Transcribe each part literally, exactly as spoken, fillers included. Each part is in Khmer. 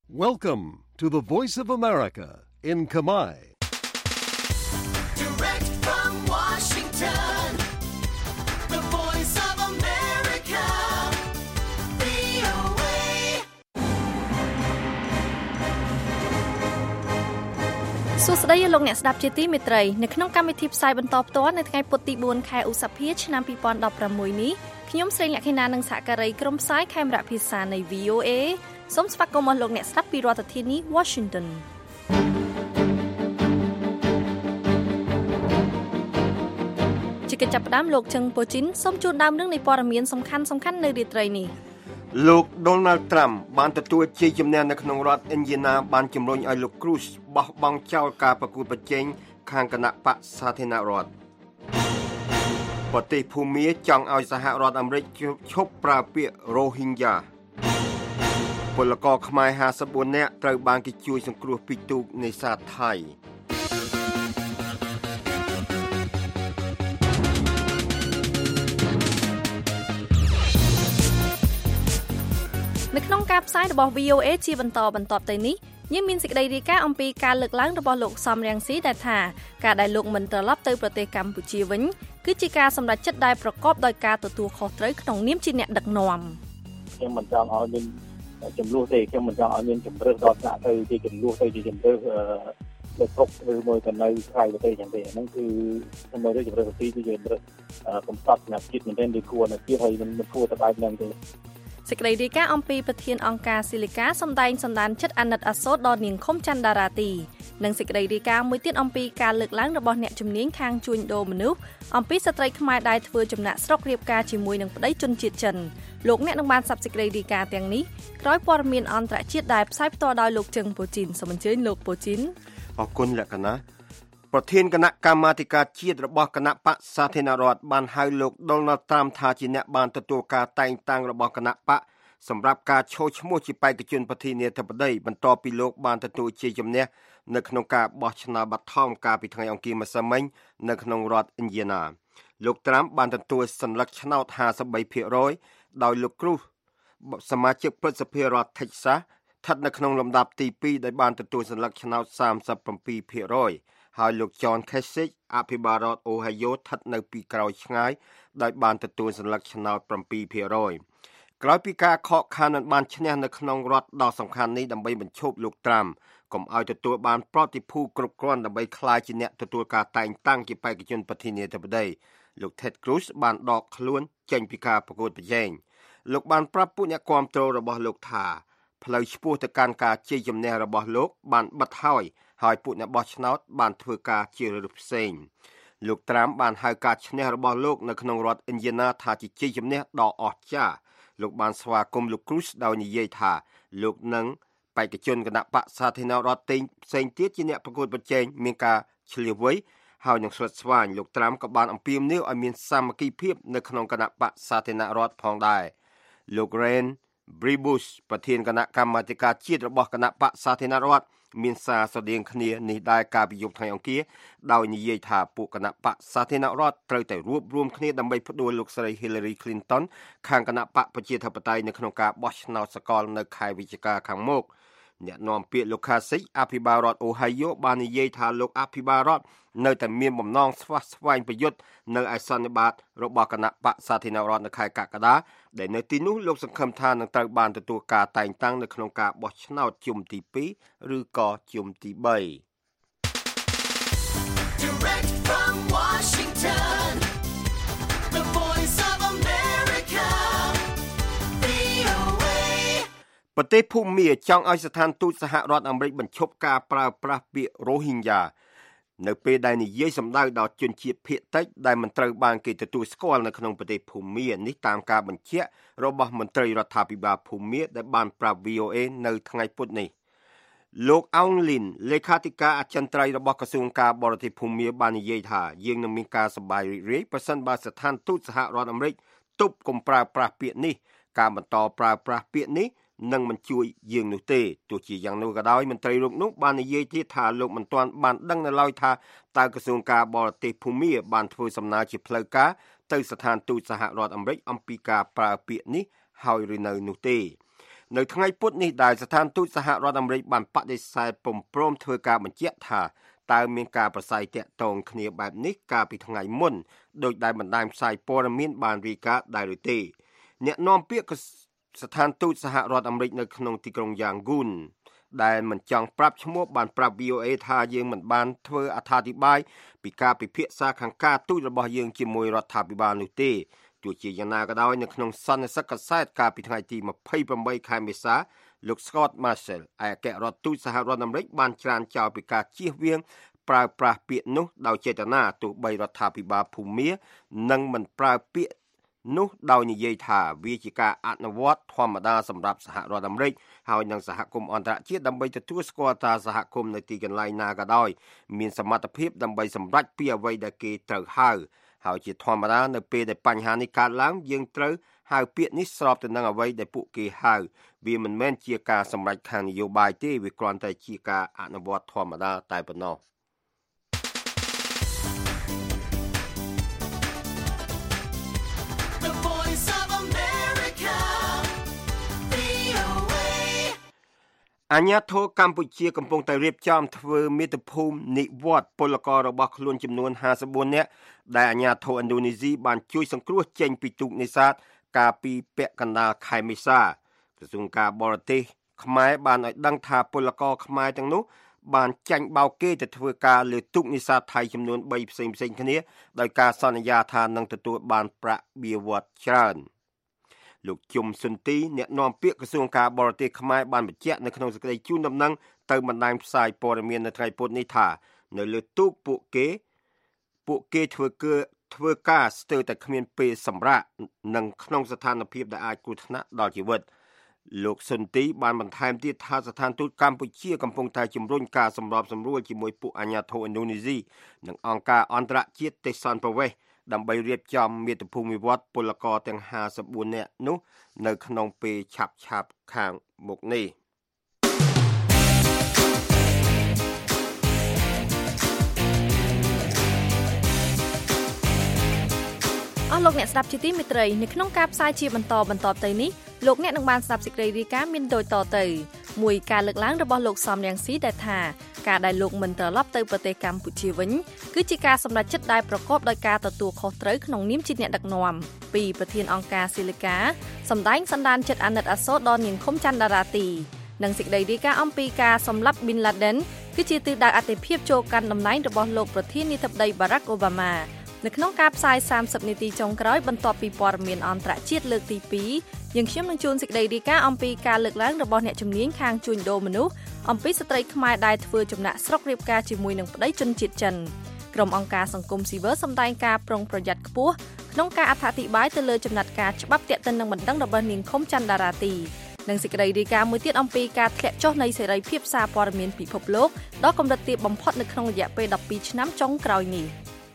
Welcome to the Voice of America in Khmer. Direct from Washington, the Voice of America, វី អូ เอ សួស្តីលោកអ្នកស្ដាប់ជាទីមេត្រីនៅក្នុងកម្មវិធីផ្សាយបន្តផ្ទាល់នៅថ្ងៃពុធទីបួនខែឧសភាឆ្នាំពីរពាន់ដប់ប្រាំមួយនេះខ្ញុំស្រីលក្ខិណានិងសហការីក្រុមផ្សាយខេមរៈភាសានៃ វី អូ เอ សូមស្វាគមន៍មកលោកអ្នកស្ដាប់ពីរដ្ឋធានី Washington ជាកិច្ចចាប់ផ្ដើមលោកជឹងប៉ូជីនសូមជូនដើមរឿងនៃព័ត៌មានសំខាន់សំខាន់នៅរាត្រីនេះលោក Donald Trump បានទទួលជ័យជំនះនៅក្នុងរដ្ឋ Indiana បានជំរុញឲ្យលោក Cruz បោះបង់ចោលការប្រកួតប្រជែងខាងគណៈបក្សសាធារណរដ្ឋប្រទេសភូមាចង់ឲ្យសហរដ្ឋអាមេរិកឈប់ប្រើពាក្យ Rohingya ពលករខ្មែរห้าสิบสี่នាក់ត្រូវបានគេជួយសង្គ្រោះពីទូកនេសាទថៃនៅក្នុងការផ្សាយរបស់ វី អូ เอ ជាបន្តបន្ទាប់ទៅនេះយើងមានសេចក្តីរាយការណ៍អំពីការលើកឡើងរបស់លោកសំរងស៊ីដែលថាការដែលលោកមិនត្រឡប់ទៅប្រទេសកម្ពុជាវិញគឺជាការសម្រេចចិត្តដែលប្រកបដោយការទទួលខុសត្រូវក្នុងនាមជាអ្នកដឹកនាំខ្ញុំមិនចង់ឲ្យមានចំនួនទេខ្ញុំមិនចង់ឲ្យមានជំរឿនដល់ថ្នាក់ទៅជាចំនួនទៅជាជំរឿនលើទុកឬមួយក៏នៅក្រៅប្រទេសយ៉ាងទេហ្នឹងគឺខ្ញុំមើលទៅជំរឿនទីគឺជំរឿនកំសត់សម្រាប់ជាតិមែនទែនឬគួរនៅទៀតហើយមិនមិនគួរទៅបែបហ្នឹងទេសេចក្តីរាយការណ៍អំពីប្រធានអង្គការស៊ីលីកាសម្ដែងសន្តានចិត្តអាណិតអាសូតដល់នាងឃុំច័ន្ទដារាទីនិងសេចក្តីរាយការណ៍មួយទៀតអំពីការលើកឡើងរបស់អ្នកជំនាញខាងជួញដូរមនុស្សអំពីស្ត្រីខ្មែរដែលធ្វើចំណាក់ស្រុករៀបការជាមួយនឹងប្តីជនជាតិចិនលោកអ្នកនឹងបានសាប់សេចក្តីរាយការណ៍ទាំងនេះក្រោយព័ត៌មានអន្តរជាតិដែលផ្សាយផ្ទាល់ដោយលោកជឹងប៉ូជីនសូមអញ្ជើញលោកប៉ូជីនអរគុណលក្ខណៈប្រធានគណៈកម្មាធិការជាតិរបស់គណៈបក្សសាធារណរដ្ឋបានហៅលោក Donald Trump ថាជាអ្នកបានទទួលការតែងតាំងរបស់គណៈបក្សសម្រាប់ការឈរឈ្មោះជាបេក្ខជនប្រធានាធិបតីបន្ទាប់ពីលោកបានទទួលជ័យជំនះនៅក្នុងការបោះឆ្នោតបឋមកាលពីថ្ងៃអង្គារម្សិលមិញនៅក្នុងរដ្ឋ Indiana លោក Trump បានទទួលសញ្ញាឆ្នោតห้าสิบสามភាគរយដោយលោក Cruz សមាជិកព្រឹទ្ធសភារដ្ឋ Texas ស្ថិតនៅក្នុងលំដាប់ទីពីរដែលបានទទួលសញ្ញាឆ្នោតสามสิบเจ็ดភាគរយហើយលោក John Kasich អភិបាលរដ្ឋ Ohio ស្ថិតនៅពីក្រោយឆ្ងាយដោយបានទទួលសញ្ញាឆ្នោតsevenភាគរយក្រោយពីការខកខាននឹងបានឈ្នះនៅក្នុងរដ្ឋដ៏សំខាន់នេះដើម្បីបញ្ឈប់លោក Trump កុំឲ្យទទួលបានប្រតិភូគ្រប់គ្រាន់ដើម្បីក្លាយជាអ្នកទទួលការតែងតាំងជាបេក្ខជនប្រធានាធិបតីលោក Ted Cruz បានដកខ្លួនចេញពីការប្រកួតប្រជែងលោកបានប្រាប់ពួកអ្នកគាំទ្ររបស់លោកថាផ្លូវឆ្ពោះទៅកាន់ការជ័យជំនះរបស់លោកបានបិទហើយហើយពួកអ្នកបោះឆ្នោតបានធ្វើការជ្រើសរើសផ្សេងលោក Trump បានហៅការឈ្នះរបស់លោកនៅក្នុងរដ្ឋ Indiana ថាជាជ័យជំនះដ៏អស្ចារ្យលោកបានស្វាគមន៍លោក Cruz ដោយនិយាយថាលោកនឹងបេក្ខជនគណៈបក្សសាធារណរដ្ឋទេផ្សេងទៀតជាអ្នកប្រកួតប្រជែងមានការឆ្លៀសវៃហើយនឹងស្វិតស្វាញលោក Trump ក៏បានអំពាវនាវឲ្យមានសាមគ្គីភាពនៅក្នុងគណៈបក្សសាធារណរដ្ឋផងដែរលោក Reince Priebus ប្រធានគណៈកម្មាធិការជាតិរបស់គណៈបក្សសាធារណរដ្ឋមានសារស្រដៀងគ្នានេះដែរកាលពីយប់ថ្ងៃអង្គារដោយនិយាយថាពួកគណៈបក្សសាធារណរដ្ឋត្រូវតែរួបរวมគ្នាដើម្បីផ្ដួលលោកស្រី Hillary Clinton ខាងគណៈបក្សប្រជាធិបតេយ្យនៅក្នុងការបោះឆ្នោតសកលនៅខែវិច្ឆិកាខាងមុខអ្នកនាំពាក្យលោក Kasich អភិបាលរដ្ឋ Ohio បាននិយាយថាលោកអភិបាលរដ្ឋនៅតែមានបំណងស្វះស្វែងប្រយុទ្ធនៅឯសន្និបាតរបស់គណៈបក្សសាធារណរដ្ឋនៅខែកក្កដាដែលនៅទីនោះលោកសង្ឃឹមថានឹងត្រូវបានទទួលការតែងតាំងនៅក្នុងការបោះឆ្នោតជុំទីពីរឬក៏ជុំទីបី Direct from Washington, the Voice of America, វី អូ เอប្រទេសភូមាចង់ឲ្យស្ថានទូតសហរដ្ឋអាមេរិកបញ្ឈប់ការប្រើប្រាស់ពាក្យ Rohingya នៅពេលដែលនិយាយសម្ដៅដល់ជនជាតិភាគតិចដែលមិនត្រូវបានគេទទួលស្គាល់នៅក្នុងប្រទេសភូមានេះតាមការបញ្ជាក់របស់មន្ត្រីរដ្ឋាភិបាលភូមាដែលបានប្រាប់ វី អូ เอ នៅថ្ងៃពុធនេះលោកអោងលីនលេខាធិការអចិន្ត្រៃយ៍របស់ក្រសួងការបរទេសភូមាបាននិយាយថាយើងនឹងមានការសប្បាយរីករាយប្រសិនបើស្ថានទូតសហរដ្ឋអាមេរិកទប់កុំប្រើប្រាស់ពាក្យនេះការបន្តប្រើប្រាស់ពាក្យនេះនឹងមិនជួយយើងនោះទេទោះជាយ៉ាងនោះក៏ដោយមន្ត្រីលោកនោះបាននិយាយទៀតថាលោកមិនទាន់បានដឹងនៅឡើយថាតើក្រសួងការបរទេសភូមាបានធ្វើសំណើជាផ្លូវការទៅស្ថានទូតសហរដ្ឋអាមេរិកអំពីការប្រើពាក្យនេះហើយឬនៅនោះទេនៅថ្ងៃពុធនេះដែលស្ថានទូតសហរដ្ឋអាមេរិកបានបដិសេធពុំព្រមធ្វើការបញ្ជាក់ថាតើមានការប្រស័យតាក់ទងគ្នាបែបនេះកាលពីថ្ងៃមុនដោយដែលបណ្ដាញផ្សាយព័ត៌មានបានរាយការណ៍ដែរឬទេអ្នកនាំពាក្យស្ថានទូតសហរដ្ឋអាមេរិកនៅក្នុងទីក្រុងយ៉ាងហ្គូនដែលមិនចង់ប្រាប់ឈ្មោះបានប្រាប់ វី អូ เอ ថាយើងមិនបានធ្វើអត្ថាធិប្បាយពីការពិភាក្សាខាងការទូតរបស់យើងជាមួយរដ្ឋាភិបាលនោះទេទោះជាយ៉ាងណាក៏ដោយនៅក្នុងសន្និសីទកាសែតកាលពីថ្ងៃទីម្ភៃប្រាំបីខែមេសាលោក Scott Marshall ឯកអគ្គរដ្ឋទូតសហរដ្ឋអាមេរិកបានច្រានចោលពីការជៀសវាងប្រើប្រាស់ពាក្យនោះដោយចេតនាទោះបីរដ្ឋាភិបាលភូមានឹងមិនប្រើពាក្យនោះដោយនិយាយថាវាជាការអនុវត្តធម្មតាសម្រាប់សហរដ្ឋអាមេរិកហើយនឹងសហគមន៍អន្តរជាតិដើម្បីទទួលស្គាល់ថាសហគមន៍នៅទីកន្លែងណាក៏ដោយមានសមត្ថភាពដើម្បីសម្រេចពីអ្វីដែលគេត្រូវហៅហើយជាធម្មតានៅពេលដែលបញ្ហានេះកើតឡើងយើងត្រូវហៅពាក្យនេះស្របទៅនឹងអ្វីដែលពួកគេហៅវាមិនមែនជាការសម្រេចខាងនយោបាយទេវាគ្រាន់តែជាការអនុវត្តធម្មតាតែប៉ុណ្ណោះអាញាធរកម្ពុជាកំពុងតែរៀបចំធ្វើមាតុភូមិនិវត្តពលកររបស់ខ្លួនចំនួនห้าสิบสี่នាក់ដែលអាញាធរឥណ្ឌូនេស៊ីបានជួយសង្គ្រោះចេញពីទូកនេសាទកាលពីពាក់កណ្ដាលខែមេសាក្រសួងការបរទេសខ្មែរបានឲ្យដឹងថាពលករខ្មែរទាំងនោះបានចាញ់បោកគេទៅធ្វើការលើទូកនេសាទថៃចំនួនបីផ្សេងៗគ្នាដោយការសន្យាថានឹងទទួលបានប្រាក់បៀវត្សច្រើនលោកជុំសុនទីអ្នកនាំពាក្យក្រសួងការបរទេសខ្មែរបានបញ្ជាក់នៅក្នុងសេចក្តីជូនដំណឹងទៅបណ្ដាញផ្សាយព័ត៌មាននៅថ្ងៃពុធនេះថានៅលើទូកពួកគេពួកគេធ្វើគឺធ្វើការស្ទើរតែគ្មានពេលសម្រាកនិងក្នុងស្ថានភាពដែលអាចគ្រោះថ្នាក់ដល់ជីវិតលោកសុនទីបានបន្ថែមទៀតថាស្ថានទូតកម្ពុជាកំពុងតែជំរុញការសម្របសម្រួលជាមួយពួកអាជ្ញាធរឥណ្ឌូនេស៊ីនិងអង្គការអន្តរជាតិទេសន្តប្រវេសន៍ដើម្បីរៀបចំមាតុភូមិវត្តពលករទាំងห้าสิบสี่នាក់នោះនៅក្នុងពេលឆាប់ឆាប់ខាងមុខនេះអស់លោកអ្នកស្ដាប់ជាទីមេត្រីនៅក្នុងការផ្សាយជាបន្តបន្តទៅនេះលោកអ្នកនឹងបានស្ដាប់សេចក្តីរាយការណ៍មានដូចតទៅមួយការលើកឡើងរបស់លោកសំរងស៊ីដែលថាការដែលលោកមិនត្រឡប់ទៅប្រទេសកម្ពុជាវិញគឺជាការសម្រេចចិត្តដែលប្រកបដោយការទទួលខុសត្រូវក្នុងនាមជាអ្នកដឹកនាំពីប្រធានអង្គការស៊ីលីកាសម្ដែងសន្តានចិត្តអាណិតអាសូរដល់នាងឃុំច័ន្ទដារាទីនិងសេចក្តីរាយការណ៍អំពីការសម្លាប់ប៊ីនឡាដិនគឺជាទិសដៅអតិភិបចូលកាន់តំណែងរបស់លោកប្រធានាធិបតីបារ៉ាក់អូបាម៉ានៅក្នុងការផ្សាយសាមសិបនាទីចុងក្រោយបន្ទាប់ពីព័ត៌មានអន្តរជាតិលើកទីពីរយើងខ្ញុំនឹងជួនសេចក្តីរាយការណ៍អំពីការលើកឡើងរបស់អ្នកជំនាញខាងជួញដូរមនុស្សអំពីស្ត្រីខ្មែរដែលធ្វើចំណាក់ស្រុករៀបការជាមួយនឹងប្តីជនជាតិចិនក្រុមអង្គការសង្គមស៊ីវិលសម្ដែងការប្រុងប្រយ័ត្នខ្ពស់ក្នុងការអត្ថាធិប្បាយទៅលើចំណាត់ការច្បាប់ទាក់ទិននឹងបណ្ដឹងរបស់នាងឃុំច័ន្ទដារាទីនិងសេចក្តីរាយការណ៍មួយទៀតអំពីការធ្លាក់ចុះនៃសេរីភាពសារព័ត៌មានពិភពលោកដល់កម្រិតទាបបំផុតនៅក្នុងរយៈពេលដប់ពីរឆ្នាំចុងក្រោយនេះ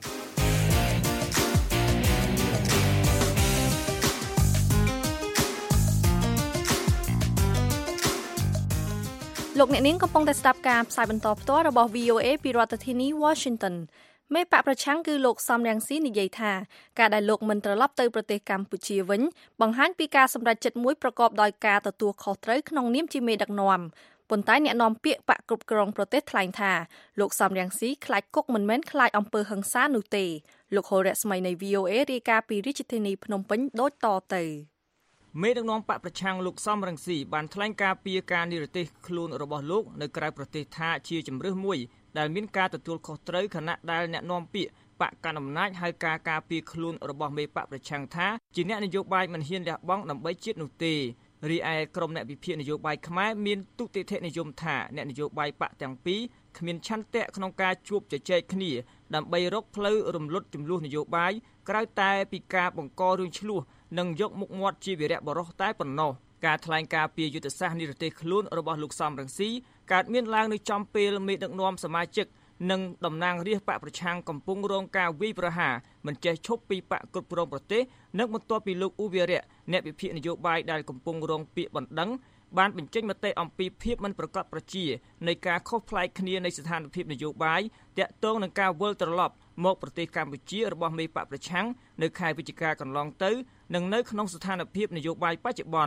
លោកអ្នកនាងកំពុងតែស្ដាប់ការផ្សាយបន្តផ្ទាល់របស់ វី អូ เอ ពីរដ្ឋធានី Washington មេបកប្រឆាំងគឺលោកសំរងស៊ីនិយាយថាការដែលលោកមិនត្រឡប់ទៅប្រទេសកម្ពុជាវិញបង្ហាញពីការសម្រេចចិត្តមួយប្រកបដោយការទទួលខុសត្រូវក្នុងនាមជាមេដឹកនាំប៉ុន្តែអ្នកនាំពាក្យបកគ្រប់គ្រងប្រទេសថ្លែងថាលោកសំរងស៊ីខ្លាចគុកមិនមែនខ្លាចអំពើហិង្សានោះទេលោកហូរ៉ាស្មីនៃ វី អូ เอ រាយការណ៍ពីរាជធានីភ្នំពេញដូចតទៅមេដឹកនាំបកប្រឆាំងលោកសំរងស៊ីបានថ្លែងការពីការនិរទេសខ្លួនរបស់លោកនៅក្រៅប្រទេសថាជាជំរើសមួយដែលមានការទទួលខុសត្រូវខណៈដែលអ្នកនាំពាក្យបកកណ្ដាលអំណាចហៅការការពីខ្លួនរបស់មេបកប្រឆាំងថាជាអ្នកនយោបាយមិនហ៊ានលះបង់ដើម្បីជាតិនោះទេរីឯក្រុមអ្នកវិភាគនយោបាយខ្មែរមានទុតិធិនិយមថាអ្នកនយោបាយបកទាំងពីរគ្មានឆន្ទៈក្នុងការជួបជជែកគ្នាដើម្បីរកផ្លូវរំលត់ចំនួននយោបាយក្រៅតែពីការបង្ករឿងឆ្លោះនិងយកមុខមាត់ជាវីរៈបរិសុទ្ធតែប៉ុណ្ណោះការថ្លែងការពីយុទ្ធសាស្ត្រនិរទេសខ្លួនរបស់លោកសំរងស៊ីកើតមានឡើងនៅចំពេលមេដឹកនាំសមាជិកនិងតំណាងរាស្ត្របកប្រឆាំងកំពុងរងការវាយប្រហារមិនចេះឈប់ពីបកគ្រប់គ្រងប្រទេសនិងបន្ទាប់ពីលោកអ៊ូវីរៈអ្នកវិភាគនយោបាយដែលកំពុងរងពាក្យបណ្ដឹងបានបញ្ចេញមតិអំពីភាពមិនប្រកបប្រជានៃការខុសប្លែកគ្នានៃស្ថានភាពនយោបាយតាក់ទងនឹងការវិលត្រឡប់មកប្រទេសកម្ពុជារបស់មេបកប្រឆាំងនៅខែវិច្ឆិកាកន្លងទៅនិងនៅក្នុងស្ថានភាពនយោបាយបច្ចុប្បន្ន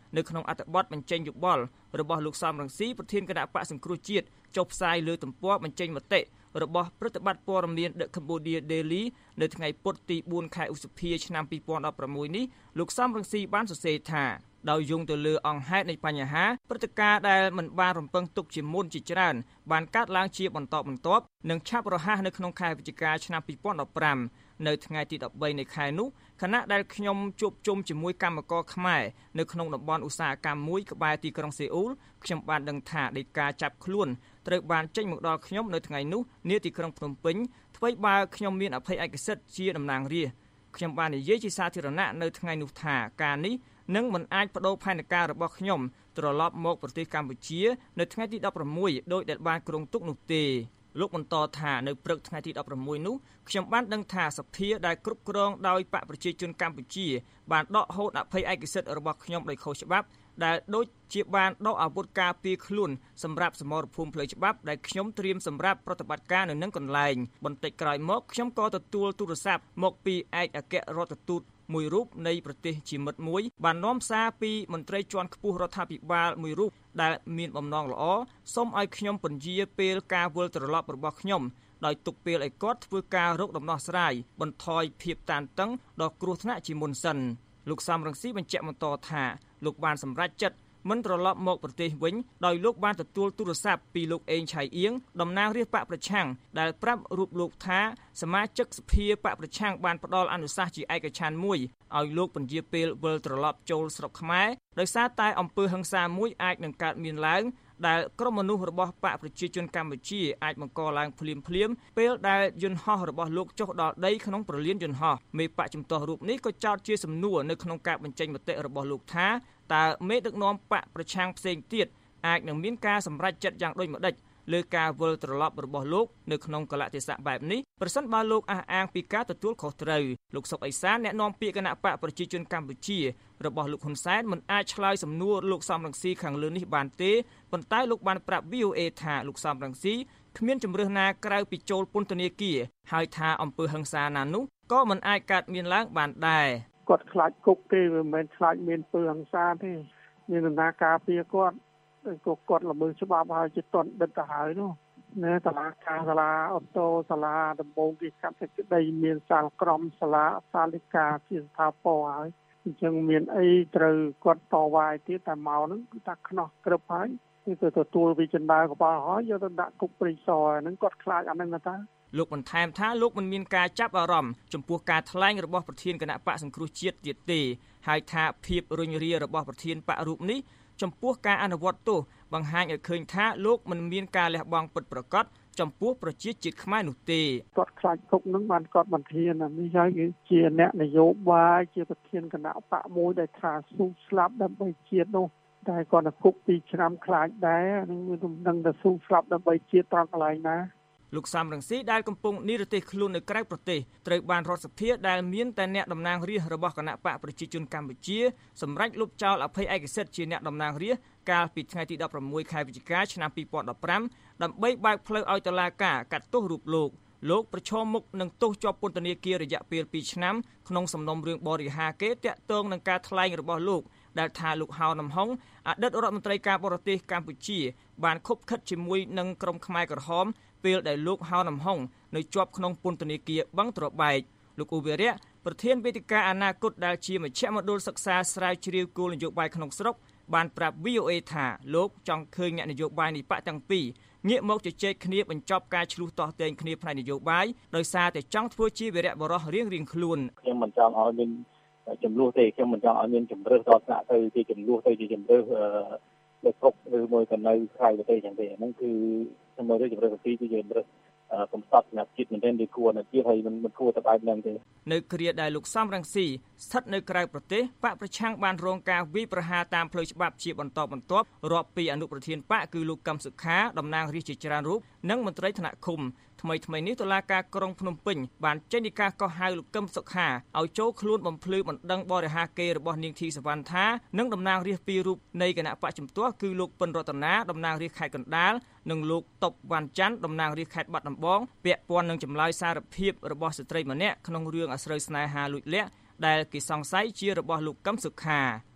នៅក្នុងអត្ថបទបញ្ចេញយោបល់របស់លោកសំរងស៊ីប្រធានគណៈបកសង្គ្រោះជាតិចុះផ្សាយលើទំព័របញ្ចេញមតិរបស់ព្រឹត្តិបတ်ព័ត៌មាន The Cambodia Daily នៅថ្ងៃពុធទីបួនខែឧសភាឆ្នាំពីរពាន់ដប់ប្រាំមួយនេះលោកសំរងស៊ីបានសរសេរថាដោយយោងទៅលើអង្គហេតុនៃបញ្ហាព្រឹត្តិការណ៍ដែលមិនបានរំពឹងទុកជាមុនជាច្រើនបានកើតឡើងជាបន្តបន្ទាប់និងឆាប់រហ័សនៅក្នុងខែវិច្ឆិកាឆ្នាំពីរពាន់ដប់ប្រាំនៅថ្ងៃទីដប់បីនៃខែនោះខណៈដែលខ្ញុំជួបជុំជាមួយកម្មករខ្មែរនៅក្នុងតំបន់ឧស្សាហកម្មមួយក្បែរទីក្រុងសេអ៊ូលខ្ញុំបានដឹងថាដីកាចាប់ខ្លួនត្រូវបានចេញមកដល់ខ្ញុំនៅថ្ងៃនោះនាទីក្រុងភ្នំពេញថ្មីបើខ្ញុំមានអភ័យឯកសិទ្ធិជាតំណាងរាស្ត្រខ្ញុំបាននិយាយជាសាធារណៈនៅថ្ងៃនោះថាការនេះនឹងមិនអាចបដូរផែនការរបស់ខ្ញុំត្រឡប់មកប្រទេសកម្ពុជានៅថ្ងៃទីដប់ប្រាំមួយដោយដែលបានគ្រោងទុកនោះទេលោកបន្តថានៅព្រឹកថ្ងៃទីដប់ប្រាំមួយនោះខ្ញុំបានដឹងថាសភាដែលគ្រប់គ្រងដោយបកប្រជាជនកម្ពុជាបានដកហូតអភ័យឯកសិទ្ធិរបស់ខ្ញុំដោយខុសច្បាប់ដែលដូចជាបានដកអាវុធការពារខ្លួនសម្រាប់សមរភូមិផ្លូវច្បាប់ដែលខ្ញុំត្រៀមសម្រាប់ប្រតិបត្តិការនៅនឹងកន្លែងបន្តិចក្រោយមកខ្ញុំក៏ទទួលទូរស័ព្ទមកពីឯកអគ្គរដ្ឋទូតមួយរូបនៃប្រទេសជាមិត្តមួយបាននាំសារពីមន្ត្រីជាន់ខ្ពស់រដ្ឋាភិបាលមួយរូបដែលមានបំណងល្អសូមឲ្យខ្ញុំពន្យាពេលការវិលត្រឡប់របស់ខ្ញុំដោយទុកពេលឲ្យគាត់ធ្វើការរកដំណោះស្រាយបន្ថយភាពតានតឹងដល់គ្រោះថ្នាក់ជាមុនសិនលោកសំរងស៊ីបញ្ជាក់បន្តថាលោកបានសម្រេចចិត្តមិនត្រឡប់មកប្រទេសវិញដោយលោកបានទទួលទូរស័ព្ទពីលោកអេងឆៃអៀងតំណាងរាស្ត្របកប្រឆាំងដែលប្រាប់រូបលោកថាសមាជិកសភាបកប្រឆាំងបានផ្ដល់អនុសាសន៍ជាឯកច្ឆន្ទមួយឲ្យលោកពន្យាពេលវិលត្រឡប់ចូលស្រុកខ្មែរដោយសារតែអំពើហិង្សាមួយអាចនឹងកើតមានឡើងដែលក្រុមមនុស្សរបស់បកប្រជាជនកម្ពុជាអាចបង្កឡើងភ្លាមភ្លាមពេលដែលយន្តហោះរបស់លោកចុះដល់ដីក្នុងប្រលានយន្តហោះមេបកជំទាស់រូបនេះក៏ចោទជាសំណួរនៅក្នុងការបញ្ចេញមតិរបស់លោកថាតើមេដឹកនាំបកប្រឆាំងផ្សេងទៀតអាចនឹងមានការសម្រេចចិត្តយ៉ាងដូចម្តេចលើការវិលត្រឡប់របស់លោកនៅក្នុងកលៈទេសៈបែបនេះប្រសិនបើលោកអះអាងពីការទទួលខុសត្រូវលោកសុកអេសានអ្នកនាំពាក្យគណៈបកប្រជាជនកម្ពុជារបស់លោកហ៊ុនសែនមិនអាចឆ្លើយសំណួរលោកសំរងស៊ីខាងលើនេះបានទេប៉ុន្តែលោកបានប្រាប់ វី អូ អេ ថាលោកសំរងស៊ីគ្មានជំរឿសណាក្រៅពីចូលពន្ធនាគារហើយថាអំពើហិង្សាណានោះក៏មិនអាចកើតមានឡើងបានដែរគាត់ខ្លាចគុកទេមិនមែនខ្លាចមានពើហិង្សាទេមានដំណើរការពារគាត់ក៏គាត់ល្មើសច្បាប់ហើយជាតន់ដិតទៅហើយនោះនៅសាលាការសាលាអូតូសាលាដំបងគេកាត់សេចក្តីមានសាលក្រមសាលាសាលិកាជាស្ថាពរហើយអញ្ចឹងមានអីត្រូវគាត់តវ៉ាទៀតតែមកហ្នឹងគឺថាខ្នោះក្រឹបហើយគឺទៅទទួលវិចិន្តាកបាល់ហើយយកទៅដាក់គុកព្រៃសរហ្នឹងគាត់ខ្លាចអាហ្នឹងតាលោកបន្ថែមថាលោកមិនមានការចាប់អារម្មណ៍ចំពោះការថ្លែងរបស់ប្រធានគណៈបកសង្គ្រោះជាតិទៀតទេហើយថាភាពរុញរារបស់ប្រធានបករូបនេះចំពោះការអនុវត្តទោសបង្ហាញឲ្យឃើញថាលោកមិនមានការលះបង់ពិតប្រាកដចំពោះប្រជាជាតិខ្មែរនោះទេគាត់ខ្លាចគុកនឹងបានគាត់បន្ធាននេះហើយគឺជាអ្នកនយោបាយជាប្រធានគណៈបកមួយដែលថាស៊ូស្លាប់ដើម្បីជាតិនោះតែគាត់ទៅគុកពីរឆ្នាំខ្លាចដែរនឹងនឹងទៅស៊ូស្លាប់ដើម្បីជាតិត្រង់កន្លែងណាលោកសំរងស៊ីដែលកំពុងនិរទេសខ្លួននៅក្រៅប្រទេសត្រូវបានរដ្ឋសភាដែលមានតែអ្នកតំណាងរាស្ត្ររបស់គណៈបកប្រជាជនកម្ពុជាសម្រេចលុបចោលអភ័យឯកសិទ្ធិជាអ្នកតំណាងរាស្ត្រកាលពីថ្ងៃទីដប់ប្រាំមួយខែវិច្ឆិកាឆ្នាំពីរពាន់ដប់ប្រាំដើម្បីបើកផ្លូវឲ្យតុលាការកាត់ទោសរូបលោកលោកប្រឈមមុខនឹងទោសជាប់ពន្ធនាគាររយៈពេលពីរឆ្នាំក្នុងសំណុំរឿងបរិហាកេតាក់ទងនឹងការថ្លែងរបស់លោកដែលថាលោកហៅនំហុងអតីតរដ្ឋមន្ត្រីការបរទេសកម្ពុជាបានខົບខិតជាមួយនឹងក្រុមខ្មែរក្រហមពេលដែលលោកហៅនំហុងនៅជាប់ក្នុងពន្ធនាគារបឹងត្របែកលោកអ៊ូវីរៈប្រធានវេទិកាអនាគតដែលជាមជ្ឈមណ្ឌលសិក្សាស្រាវជ្រាវគោលនយោបាយក្នុងស្រុកបានប្រាប់ វី អូ អេ ថាលោកចង់ឃើញអ្នកនយោបាយនៃបកទាំងពីរងាកមកជជែកគ្នាបញ្ចប់ការឆ្លោះទាស់ទែងគ្នាផ្នែកនយោបាយដោយសារតែចង់ធ្វើជាវីរៈបរិះរៀងរៀងខ្លួនខ្ញុំមិនចង់ឲ្យមានចំនួនទេខ្ញុំមិនចង់ឲ្យមានជំរឿសដល់ថ្នាក់ទៅជាចំនួនទៅជាជំរឿសលើគុកឬមួយក៏នៅក្រៅប្រទេសយ៉ាងទេហ្នឹងគឺសម្រាប់ជំរឿសទីជាជំរឿសកំសត់ណាជាតិមិនមែនគួរណាជាតិហើយមិនមិនគួរទៅបែបហ្នឹងទេនៅគ្រាដែលលោកសំរងស៊ីស្ថិតនៅក្រៅប្រទេសបកប្រឆាំងបានរងការវាយប្រហារតាមផ្លូវច្បាប់ជាបន្តបន្ទាប់រាប់ពីអនុប្រធានបកគឺលោកកឹមសុខាតំណាងរាស្ត្រជាច្រើនរូបនិងមន្ត្រីថ្នាក់ឃុំថ្មីថ្មីនេះតុលាការក្រុងភ្នំពេញបានចេញដីកាកោះហៅលោកកឹមសុខាឲ្យចូលខ្លួនបំភ្លឺបណ្ដឹងបរិហាកេរបស់នាងធីសវណ្ណថានិងតំណាងរាស្ត្រពីររូបនៃគណៈបកជំទាស់គឺលោកពិនរតនាតំណាងរាស្ត្រខេត្តកណ្ដាលនិងលោកតុបវ៉ាន់ច័ន្ទតំណាងរាស្ត្រខេត្តបាត់ដំបងពាក់ព័ន្ធនឹងចម្លើយសារភាពរបស់ស្ត្រីម្នាក់ក្នុងរឿងអាស្រូវស្នេហាលួចលាក់ដែលគេសង្ស័យជារបស់លោកកឹមសុខា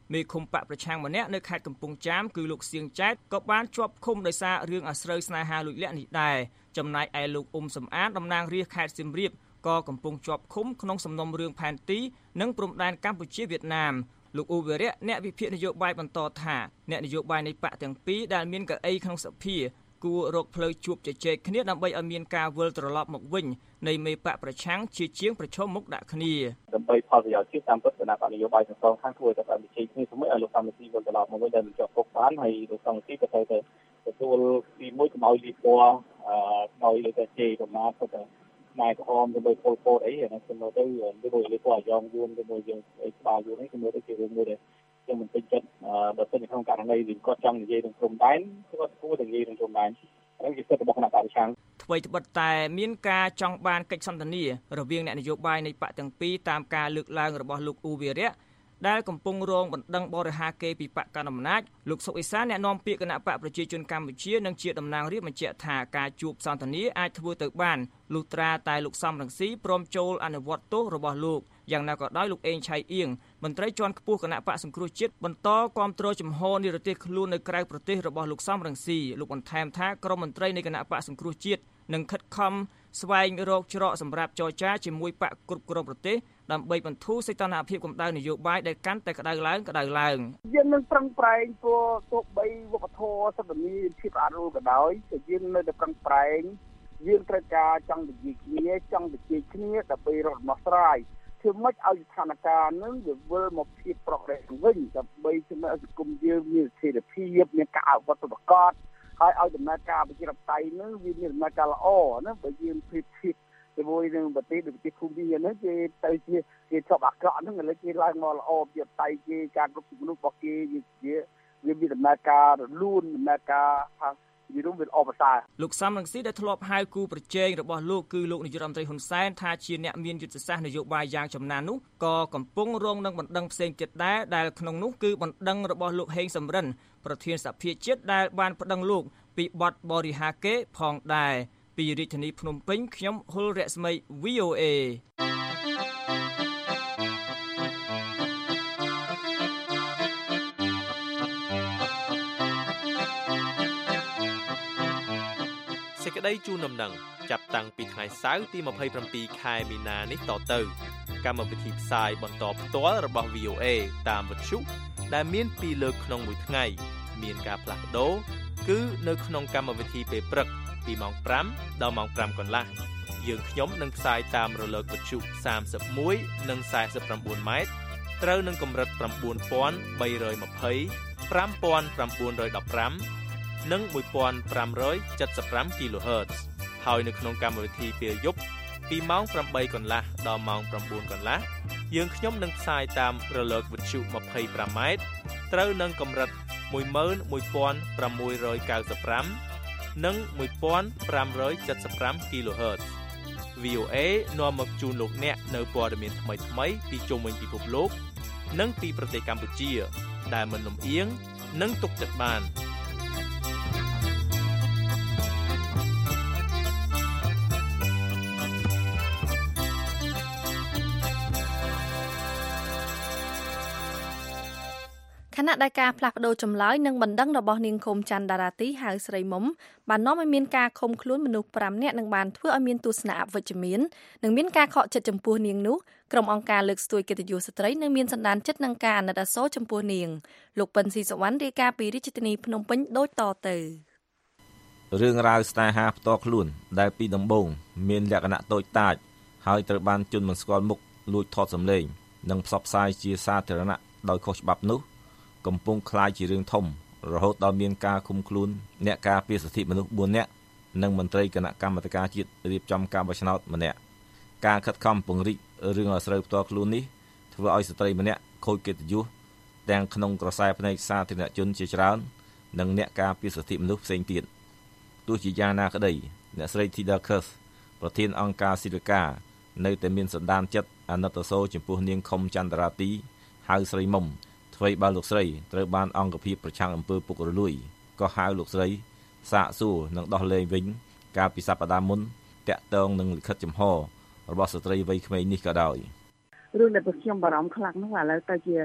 មេឃុំបកប្រឆាំងម្នាក់នៅខេត្តកំពង់ចាមគឺលោកសៀងចែតក៏បានជាប់ឃុំដោយសាររឿងអាស្រូវស្នេហាលួចលាក់នេះដែរចំណែកឯលោកអ៊ុំសំអានតំណាងរាស្ត្រខេត្តសៀមរាបក៏កំពុងជាប់ឃុំក្នុងសំណុំរឿងផែនទីនិងព្រំដែនកម្ពុជាវៀតណាមលោកអ៊ូវីរៈអ្នកវិភាគនយោបាយបន្តថាអ្នកនយោបាយនៃបកទាំងពីរដែលមានកៅអីក្នុងសភាគួររកផ្លូវជួបជជែកគ្នាដើម្បីឲ្យមានការវិលត្រឡប់មកវិញនៃមេបកប្រឆាំងជាជាងប្រឈមមុខដាក់គ្នាដើម្បីផលប្រយោជន៍ជាតិតាមពិតគណៈបកនយោបាយទាំងសងខាងគួរតែបានជជែកគ្នាជាមួយឲ្យលោកកម្មវិធីវិលត្រឡប់មកវិញដែលមិនជាប់គុកបានហើយលោកកម្មវិធីក៏ត្រូវតែទទួលទីមួយកុំឲ្យលីពណ៌អឺដោយលើតែជេរប្រមាថទៅណែក្រហមទៅពលពតអីហ្នឹងខ្ញុំមើលទៅដូចលីពណ៌យ៉ងយួនទៅមួយយើងអីស្បាយួននេះខ្ញុំមើលទៅជារឿងមួយដែលខ្ញុំមិនពេញចិត្តបើសិនជាក្នុងករណីដែលគាត់ចង់និយាយនឹងព្រំដែនគាត់គួរតែនិយាយនឹងព្រំដែនហើយជាសិទ្ធិរបស់គណៈបកប្រឆាំងថ្មីត្បិតតែមានការចង់បានកិច្ចសន្ទនារវាងអ្នកនយោបាយនៃបកទាំងពីរតាមការលើកឡើងរបស់លោកអ៊ូវីរៈដែលកំពុងរងបណ្ដឹងបរិហាកេរពីបកកណ្ដាលអំណាចលោកសុកអេសានអ្នកនាំពាក្យគណៈបកប្រជាជនកម្ពុជានិងជាតំណាងរាស្ត្របញ្ជាក់ថាការជួបសន្ទនាអាចធ្វើទៅបានលុះត្រាតែលោកសំរងស៊ីព្រមចូលអនុវត្តទោសរបស់លោកយ៉ាងណាក៏ដោយលោកអេងឆៃអៀងមន្ត្រីជាន់ខ្ពស់គណៈបកសង្គ្រោះជាតិបន្តគាំទ្រជំហរនិរទេសខ្លួននៅក្រៅប្រទេសរបស់លោកសំរងស៊ីលោកបន្ថែមថាក្រុមមន្ត្រីនៃគណៈបកសង្គ្រោះជាតិនឹងខិតខំស្វែងរកច្រកសម្រាប់ចរចាជាមួយបកគ្រប់គ្រងប្រទេសដើម្បីបន្ធូរសីតុណ្ហភាពកម្ដៅនយោបាយដែលកាន់តែក្តៅឡើងក្តៅឡើងយើងនឹងប្រឹងប្រែងព្រោះទោះបីវប្បធម៌សន្តិនិកភាពអាចរួលក៏ដោយតែយើងនៅតែប្រឹងប្រែងយើងត្រូវការចង់និយាយគ្នាចង់និយាយគ្នាដើម្បីរកដំណោះស្រាយធ្វើម៉េចឲ្យស្ថានភាពនឹងវាវិលមកភាពប្រក្រតីវិញដើម្បីជំរុញឲ្យសង្គមយើងមានស្ថិរភាពមានការអភិវឌ្ឍប្រកបហើយឲ្យដំណើរការប្រជាធិបតេយ្យនឹងវាមានដំណើរការល្អណាបើយើងព្រៀបធៀបជាមួយនឹងប្រទេសដូចប្រទេសភូមាហ្នឹងគេទៅជាគេជាប់អាក្រក់ហ្នឹងឥឡូវគេឡើងមកល្អប្រជាធិបតេយ្យគេការគ្រប់គ្រងមនុស្សរបស់គេវាវាមានដំណើរការរលូនដំណើរការថាវារួមវាល្អប្រសើរលោកសំរងស៊ីដែលធ្លាប់ហៅគូប្រជែងរបស់លោកគឺលោកនាយរដ្ឋមន្ត្រីហ៊ុនសែនថាជាអ្នកមានយុទ្ធសាស្ត្រនយោបាយយ៉ាងចំណាននោះក៏កំពុងរងនឹងបណ្ដឹងផ្សេងទៀតដែរដែលក្នុងនោះគឺបណ្ដឹងរបស់លោកហេងសំរិនប្រធានសភាជាតិដែលបានប្តឹងលោកពីបទបរិហាកេរផងដែរពីរាជធានីភ្នំពេញខ្ញុំហុលរស្មី វី អូ เอសេចក្តីជូនដំណឹងចាប់តាំងពីថ្ងៃសៅរ៍ទីម្ភៃប្រាំពីរខែមីនានេះតទៅកម្មវិធីផ្សាយបន្តផ្ទាល់របស់ វី អូ เอ តាមវិទ្យុដែលមានពីរលើកក្នុងមួយថ្ងៃមានការផ្លាស់ប្ដូរគឺនៅក្នុងកម្មវិធីពេលព្រឹកពីម៉ោងប្រាំដល់ម៉ោងប្រាំកន្លះយើងខ្ញុំនឹងផ្សាយតាមរលកវិទ្យុសាមសិបមួយនិងសែសិបប្រាំបួនម៉ែត្រត្រូវនឹងកម្រិត៩,៣២០ ៥,៩១៥និង១,៥៧៥ kHz ហើយនៅក្នុងកម្មវិធីពេលយប់ពីម៉ោងប្រាំបីកន្លះដល់ម៉ោងប្រាំបួនកន្លះយើងខ្ញុំនឹងផ្សាយតាមរលកវិទ្យុยี่สิบห้าម៉ែត្រត្រូវនឹងកម្រិតmột một sáu chín nămនិងmột五bảy năm គីឡូហឺត វី អូ เอ នាំមកជូនលោកអ្នកនៅព័ត៌មានថ្មីៗពីជុំវិញពិភពលោកនិងពីប្រទេសកម្ពុជាដែលមិនលំអៀងនិងទុកចិត្តបានខណៈដែលការផ្លាស់ប្តូរចម្លើយនិងបណ្ដឹងរបស់នាងឃុំច័ន្ទដារាទីហៅស្រីមុំបាននាំឲ្យមានការឃុំខ្លួនមនុស្សប្រាំនាក់និងបានធ្វើឲ្យមានទស្សនៈអវិជ្ជមាននិងមានការខកចិត្តចំពោះនាងនោះក្រុមអង្គការលើកស្ទួយកិត្តិយសស្ត្រីនៅមានសន្តានចិត្តនឹងការអាណិតអាសូរចំពោះនាងលោកប៉ិនស៊ីសវណ្ណរាយការណ៍ពីរាជធានីភ្នំពេញដូចតទៅរឿងរ៉ាវស្នេហាផ្ទាល់ខ្លួនដែលពីដំបូងមានលក្ខណៈតូចតាចហើយត្រូវបានជនមិនស្គាល់មុខលួចថតសម្លេងនិងផ្សព្វផ្សាយជាសាធារណៈដោយខុសច្បាប់នោះកំពុងក្លាយជារឿងធំរហូតដល់មានការឃុំខ្លួនអ្នកការពារសិទ្ធិមនុស្សបួននាក់និងមន្ត្រីគណៈកម្មាធិការជាតិរៀបចំការបោះឆ្នោតម្នាក់ការខិតខំពង្រីករឿងអាស្រូវផ្ទាល់ខ្លួននេះធ្វើឲ្យស្ត្រីម្នាក់ខូចកិត្តិយសទាំងក្នុងក្រសែភ្នែកសាធារណជនជាច្រើននិងអ្នកការពារសិទ្ធិមនុស្សផ្សេងទៀតទោះជាយ៉ាងណាក្តីអ្នកស្រី Thida Kurz ប្រធានអង្គការស៊ីលីកានៅតែមានសន្តានចិត្តអាណិតអាសូរចំពោះនាងឃុំចន្ទរាទីហៅស្រីមុំថ្មីបើលោកស្រីត្រូវបានអង្គភាពប្រឆាំងអំពើពុករលួយក៏ហៅលោកស្រីសាកសួរនិងដោះលែងវិញកាលពីសប្តាហ៍មុនតាក់ទងនឹងលិខិតចំហរបស់ស្ត្រីវ័យក្មេងនេះក៏ដោយរឿងដែលខ្ញុំបារម្ភខ្លាំងនោះឥឡូវទៅជា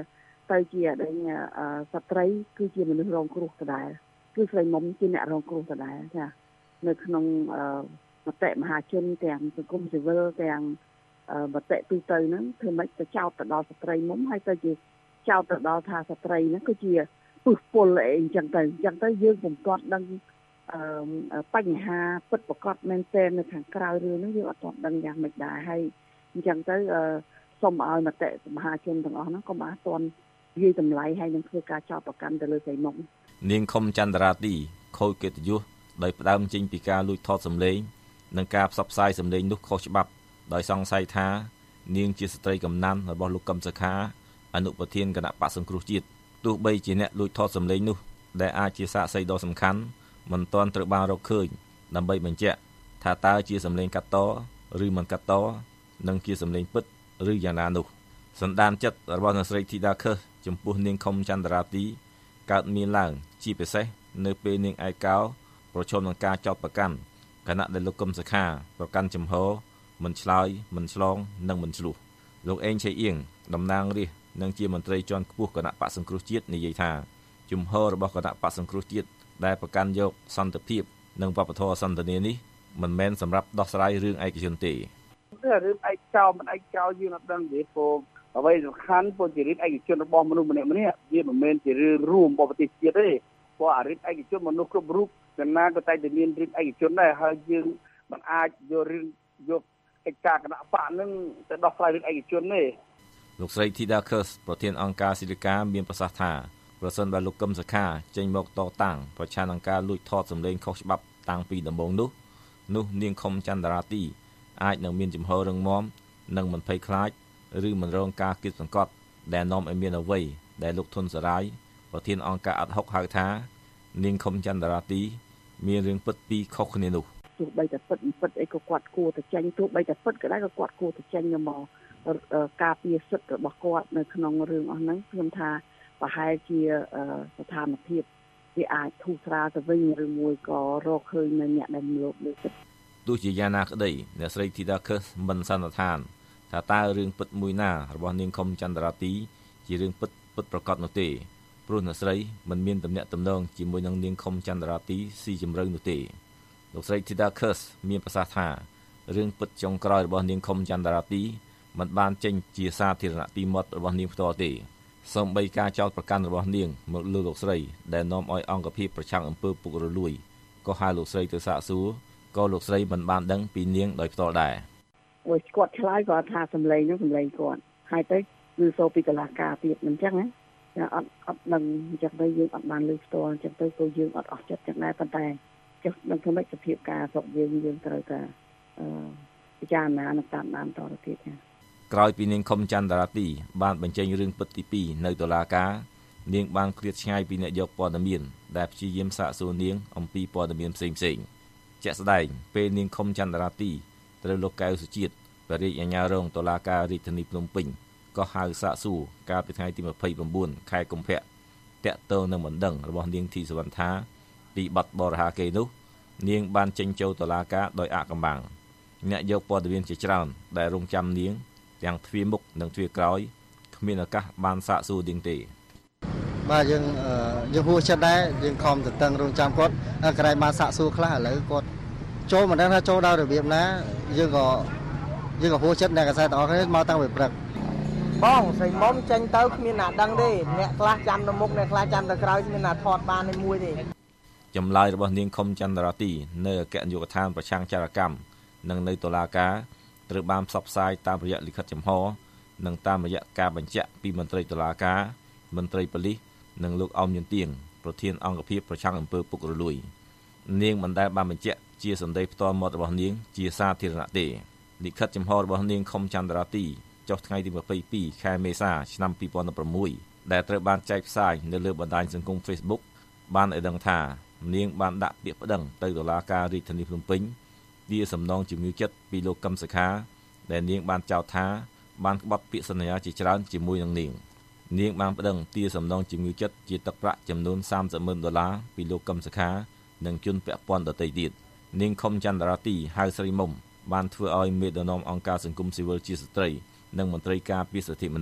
ទៅជាដែលស្ត្រីគឺជាមនុស្សរងគ្រោះដដែលគឺស្រីមុំជាអ្នករងគ្រោះដដែលចានៅក្នុងមតិមហាជនទាំងសង្គមស៊ីវិលទាំងមតិទូទៅហ្នឹងធ្វើម៉េចទៅចោទទៅដល់ស្ត្រីមុំហើយទៅជាចោទទៅដល់ថាស្ត្រីហ្នឹងគឺជាពុះពុលអីអញ្ចឹងទៅអញ្ចឹងទៅយើងពុំទាន់ដឹងបញ្ហាពិតប្រាកដមែនទែននៅខាងក្រៅរឿងហ្នឹងយើងអត់ទាន់ដឹងយ៉ាងម៉េចដែរហើយអញ្ចឹងទៅសូមឲ្យមតិមហាជនទាំងអស់ហ្នឹងកុំអាចទាន់និយាយតម្លៃហើយនឹងធ្វើការចោទប្រកាន់ទៅលើស្រីមុំនាងខុមចន្ទរាទីខូចកិត្តិយសដោយផ្ដើមចេញពីការលួចថតសម្លេងនិងការផ្សព្វផ្សាយសម្លេងនោះខុសច្បាប់ដោយសង្ស័យថានាងជាស្ត្រីកំណាន់របស់លោកកឹមសុខាអនុប្រធានគណៈបក្សសង្គ្រោះជាតិទោះបីជាអ្នកលួចថតសម្លេងនោះដែលអាចជាសាក្សីដ៏សំខាន់មិនទាន់ត្រូវបានរកឃើញដើម្បីបញ្ជាក់ថាតើជាសម្លេងកាត់តឬមិនកាត់តនិងជាសម្លេងពិតឬយ៉ាងណានោះសន្តានចិត្តរបស់អ្នកស្រីធីតាខឹសចំពោះនាងខុមចន្ទរាទីកើតមានឡើងជាពិសេសនៅពេលនាងឯកោប្រឈមនឹងការចោទប្រកាន់គណៈដែលលោកកឹមសុខាប្រកាន់ចំហមិនឆ្លើយមិនឆ្លងនិងមិនឆ្លោះលោកអេងឆៃអៀងតំណាងរាស្ត្រនិងជាមន្ត្រីជាន់ខ្ពស់គណៈបក្សសង្គ្រោះជាតិនិយាយថាជំហររបស់គណៈបក្សសង្គ្រោះជាតិដែលប្រកាន់យកសន្តិភាពនិងវប្បធម៌សន្តិនិកនេះមិនមែនសម្រាប់ដោះស្រាយរឿងឯកជនទេរឿងឯកោមិនឯកោយើងអត់ដឹងទេព្រោះអ្វីសំខាន់ពលជារិទ្ធឯកជនរបស់មនុស្សម្នាក់ម្នាក់វាមិនមែនជារឿងរួមរបស់ប្រទេសជាតិទេព្រោះអារិទ្ធឯកជនមនុស្សគ្រប់រូបកណ្ណាក៏តែតែមានរិទ្ធឯកជនដែរហើយយើងមិនអាចយករឿងយកកិច្ចការគណៈបកនឹងទៅដោះស្រាយរឿងឯកជនទេលោកស្រីធីតាខឹសប្រធានអង្គការស៊ីលីកាមានប្រសាសន៍ថាប្រសិនបើលោកកឹមសុខាចេញមកតតាំងប្រឆាំងនឹងការលួចថតសម្លេងខុសច្បាប់តាំងពីដំបូងនោះនោះនាងខុមចន្ទរាទីអាចនឹងមានជំហររឹងមាំនិងមិនភ័យខ្លាចឬមិនរងការគៀបសង្កត់ដែលនាំឲ្យមានអ្វីដែលលោកធុនសារាយប្រធានអង្គការអាត់ហុកហៅថានាងខុមចន្ទរាទីមានរឿងពិតពីរខុសគ្នានោះទោះបីតែពិតពិតអីក៏គាត់គួរតែចាញ់ទោះបីតែពិតក៏ដែរក៏គាត់គួរតែចាញ់មកការពារសិទ្ធិរបស់គាត់នៅក្នុងរឿងអស់ហ្នឹងខ្ញុំថាប្រហែលជាស្ថានភាពវាអាចធូរស្រាលទៅវិញឬមួយក៏រកឃើញនៅអ្នកដែលលោកលើចិត្តទោះជាយ៉ាងណាក្តីអ្នកស្រីធីតាខឹសមិនសន្និដ្ឋានថាតើរឿងពិតមួយណារបស់នាងខុមចន្ទរាទីជារឿងពិតពិតប្រាកដនោះទេព្រោះអ្នកស្រីមិនមានទំនាក់ទំនងជាមួយនឹងនាងខុមចន្ទរាទីស៊ីជម្រៅនោះទេលោកស្រីធីតាខឹសមានប្រសាសន៍ថារឿងពិតចុងក្រោយរបស់នាងខុមចន្ទរាទីមិនបានចេញជាសាធារណៈពីមាត់របស់នាងផ្ទាល់ទេសូម្បីការចោទប្រកាន់របស់នាងមកលើលោកស្រីដែលនាំឲ្យអង្គភាពប្រឆាំងអំពើពុករលួយក៏ហៅលោកស្រីទៅសាកសួរក៏លោកស្រីមិនបានដឹងពីនាងដោយផ្ទាល់ដែរអូយគាត់ឆ្លើយគាត់ថាសម្លេងនោះសម្លេងគាត់ហើយទៅគឺសូពីកលាការទៀតមិនអញ្ចឹងណាចាអត់អត់នឹងអញ្ចឹងទៅយើងអត់បានលើផ្ទាល់អញ្ចឹងទៅក៏យើងអត់អស់ចិត្តចឹងដែរប៉ុន្តែចុះនឹងធ្វើម៉េចសភាពការស្រុកយើងយើងត្រូវតែអឺពិចារណានិងតាមដានតទៅទៀតចាក្រោយពីនាងខុមចន្ទរាទីបានបញ្ចេញរឿងពិតទីពីរនៅតុលាការនាងបានឃ្លាតឆ្ងាយពីអ្នកយកព័ត៌មានដែលព្យាយាមសាកសួរនាងអំពីព័ត៌មានផ្សេងៗជាក់ស្ដែងពេលនាងខុមចន្ទរាទីត្រូវលោកកៅសុជាតិបរិយាអាជ្ញារងតុលាការរាជធានីភ្នំពេញក៏ហៅសាកសួរកាលពីថ្ងៃទីម្ភៃប្រាំខែកុម្ភៈតាក់ទងនឹងបណ្ដឹងរបស់នាងធីសវណ្ណថាពីបទបរិហាកេរនោះនាងបានចេញចូលតុលាការដោយអាក់កំបាំងអ្នកយកព័ត៌មានជាច្រើនដែលរងចាំនាងទាំងទ្វារមុខនិងទ្វារក្រោយគ្មានឱកាសបានសាកសួរនាងទេបាទយើងយើងហួសចិត្តដែរយើងខំតតឹងរងចាំគាត់ក្រែងបានសាកសួរខ្លះឥឡូវគាត់ចូលមិនដឹងថាចូលដល់របៀបណាយើងក៏យើងក៏ហួសចិត្តអ្នកកសែតទាំងអស់គ្នាមកតាំងពីព្រឹកបងស្រីមុំចេញទៅគ្មានណាដឹងទេអ្នកខ្លះចាំទៅមុខអ្នកខ្លះចាំទៅក្រោយគ្មានណាថតបានទេមួយទេចម្លើយរបស់នាងខុមចន្ទរាទីនៅអគ្គនាយកដ្ឋានប្រឆាំងចរកម្មនិងនៅតុលាការត្រូវបានផ្សព្វផ្សាយតាមរយៈលិខិតចំហនិងតាមរយៈការបញ្ជាក់ពីមន្ត្រីតុលាការមន្ត្រីប៉ូលីសនិងលោកអោមយុនទៀងប្រធានអង្គភាពប្រឆាំងអំពើពុករលួយនាងមិនដែលបានបញ្ជាក់ជាសម្ដីផ្ទាល់មាត់របស់នាងជាសាធារណៈទេលិខិតចំហរបស់នាងខុមចន្ទរាទីចុះថ្ងៃទីម្ភៃពីរខែមេសាឆ្នាំពីរពាន់ប្រាំមួយដែលត្រូវបានចែកផ្សាយនៅលើបណ្ដាញសង្គម Facebook បានឲ្យដឹងថានាងបានដាក់ពាក្យប្តឹងទៅតុលាការរាជធានីភ្នំពេញវាសំណងជំងឺចិត្តពីលោកកឹមសុខាដែលនាងបានចោទថាបានក្បត់ពាក្យសន្យាជាច្រើនជាមួយនឹងនាងនាងបានប្តឹងទារសំណងជំងឺចិត្តជាទឹកប្រាក់ចំនួនសាមសិបម៉ឺនដុល្លារពីលោកកឹមសុខានិងជនពាក់ព័ន្ធដទៃទៀតនាងខុមចន្ទរាទីហៅស្រីមុំបានធ្វើឲ្យមេដឹកនាំអង្គការសង្គមស៊ីវិលជាស្ត្រីនិងមន្ត្រីការពារសិទ្ធិមនុស្ស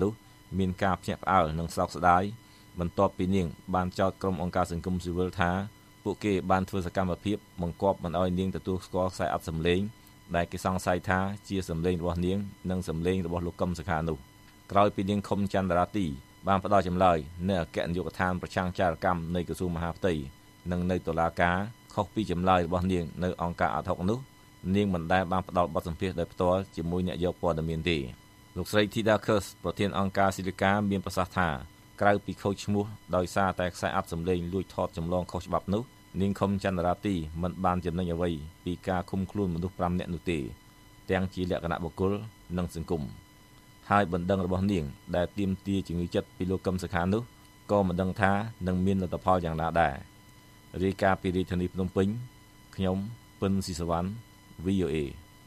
មានការភ្ញាក់ផ្អើលនិងសោកស្ដាយបន្ទាប់ពីនាងបានចោទក្រុមអង្គការសង្គមស៊ីវិលថាពួកគេបានធ្វើសកម្មភាពបង្គាប់មិនឲ្យនាងទទួលស្គាល់ខ្សែអត្ថសម្លេងដែលគេសង្ស័យថាជាសម្លេងរបស់នាងនិងសម្លេងរបស់លោកកឹមសុខានោះក្រោយពីនាងខុមចន្ទរាទីបានផ្ដល់ចម្លើយនៅអគ្គនាយកដ្ឋានប្រឆាំងចោរកម្មនៃក្រសួងមហាផ្ទៃនិងនៅតុលាការខុសពីចម្លើយរបស់នាងនៅអង្គការអាត់ហុកនោះនាងមិនដែលបានផ្ដល់បទសម្ភាសន៍ដោយផ្ទាល់ជាមួយអ្នកយកព័ត៌មានទេលោកស្រី Thida Kurz ប្រធានអង្គការស៊ីលីកាមានប្រសាសន៍ថាក្រៅពីខូចឈ្មោះដោយសារតែខ្សែអត្ថសម្លេងលួចថតចម្លងខុសច្បាប់នោះនាងខុមចន្ទរាទីមិនបានចំណេញអ្វីពីការឃុំខ្លួនមនុស្សប្រាំនាក់នោះទេទាំងជាលក្ខណៈបុគ្គលនិងសង្គមហើយបណ្ដឹងរបស់នាងដែលទាមទារជំងឺចិត្តពីលោកកឹមសុខានោះក៏មិនដឹងថានឹងមានលទ្ធផលយ៉ាងណាដែររាយការណ៍ពីរាជធានីភ្នំពេញខ្ញុំពិនស៊ីសវណ្ណ វី អូ អេ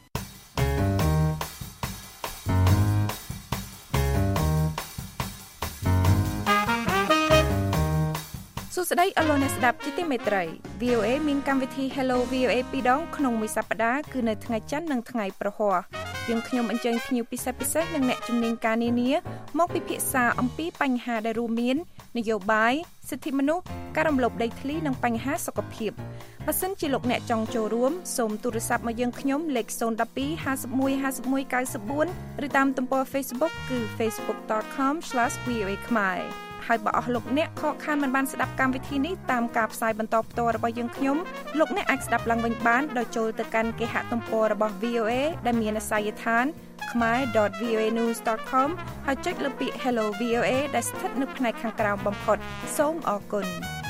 សួស្តីអស់លោកអ្នកស្ដាប់ជាទីមេត្រី វី អូ អេ មានកម្មវិធី Hello វី អូ អេ ពីរដងក្នុងមួយសប្តាហ៍គឺនៅថ្ងៃច័ន្ទនិងថ្ងៃប្រហ័សយើងខ្ញុំអញ្ជើញភ្ញៀវពិសេសពិសេសនិងអ្នកជំនាញការនានាមកពិភាក្សាអំពីបញ្ហាដែលរួមមាននយោបាយសិទ្ធិមនុស្សការរំលោភដីធ្លីនិងបញ្ហាសុខភាពបើសិនជាលោកអ្នកចង់ចូលរួមសូមទូរស័ព្ទមកយើងខ្ញុំលេខศูนย์ หนึ่ง สอง ห้า หนึ่ง ห้า หนึ่ง เก้า สี่ឬតាមទំព័រ Facebook គឺ facebook dot com slash v o a khmer ហើយបើអស់លោកអ្នកខកខានមិនបានស្ដាប់កម្មវិធីនេះតាមការផ្សាយបន្តផ្ទាល់របស់យើងខ្ញុំលោកអ្នកអាចស្ដាប់ឡើងវិញបានដោយចូលទៅកាន់គេហទំព័ររបស់ វី អូ អេ ដែលមានអាសយដ្ឋាន khmer dot v o a news dot com ហើយចុចលើពាក្យ Hello វី អូ អេ ដែលស្ថិតនៅផ្នែកខាងក្រោមបំផុតសូមអរគុណ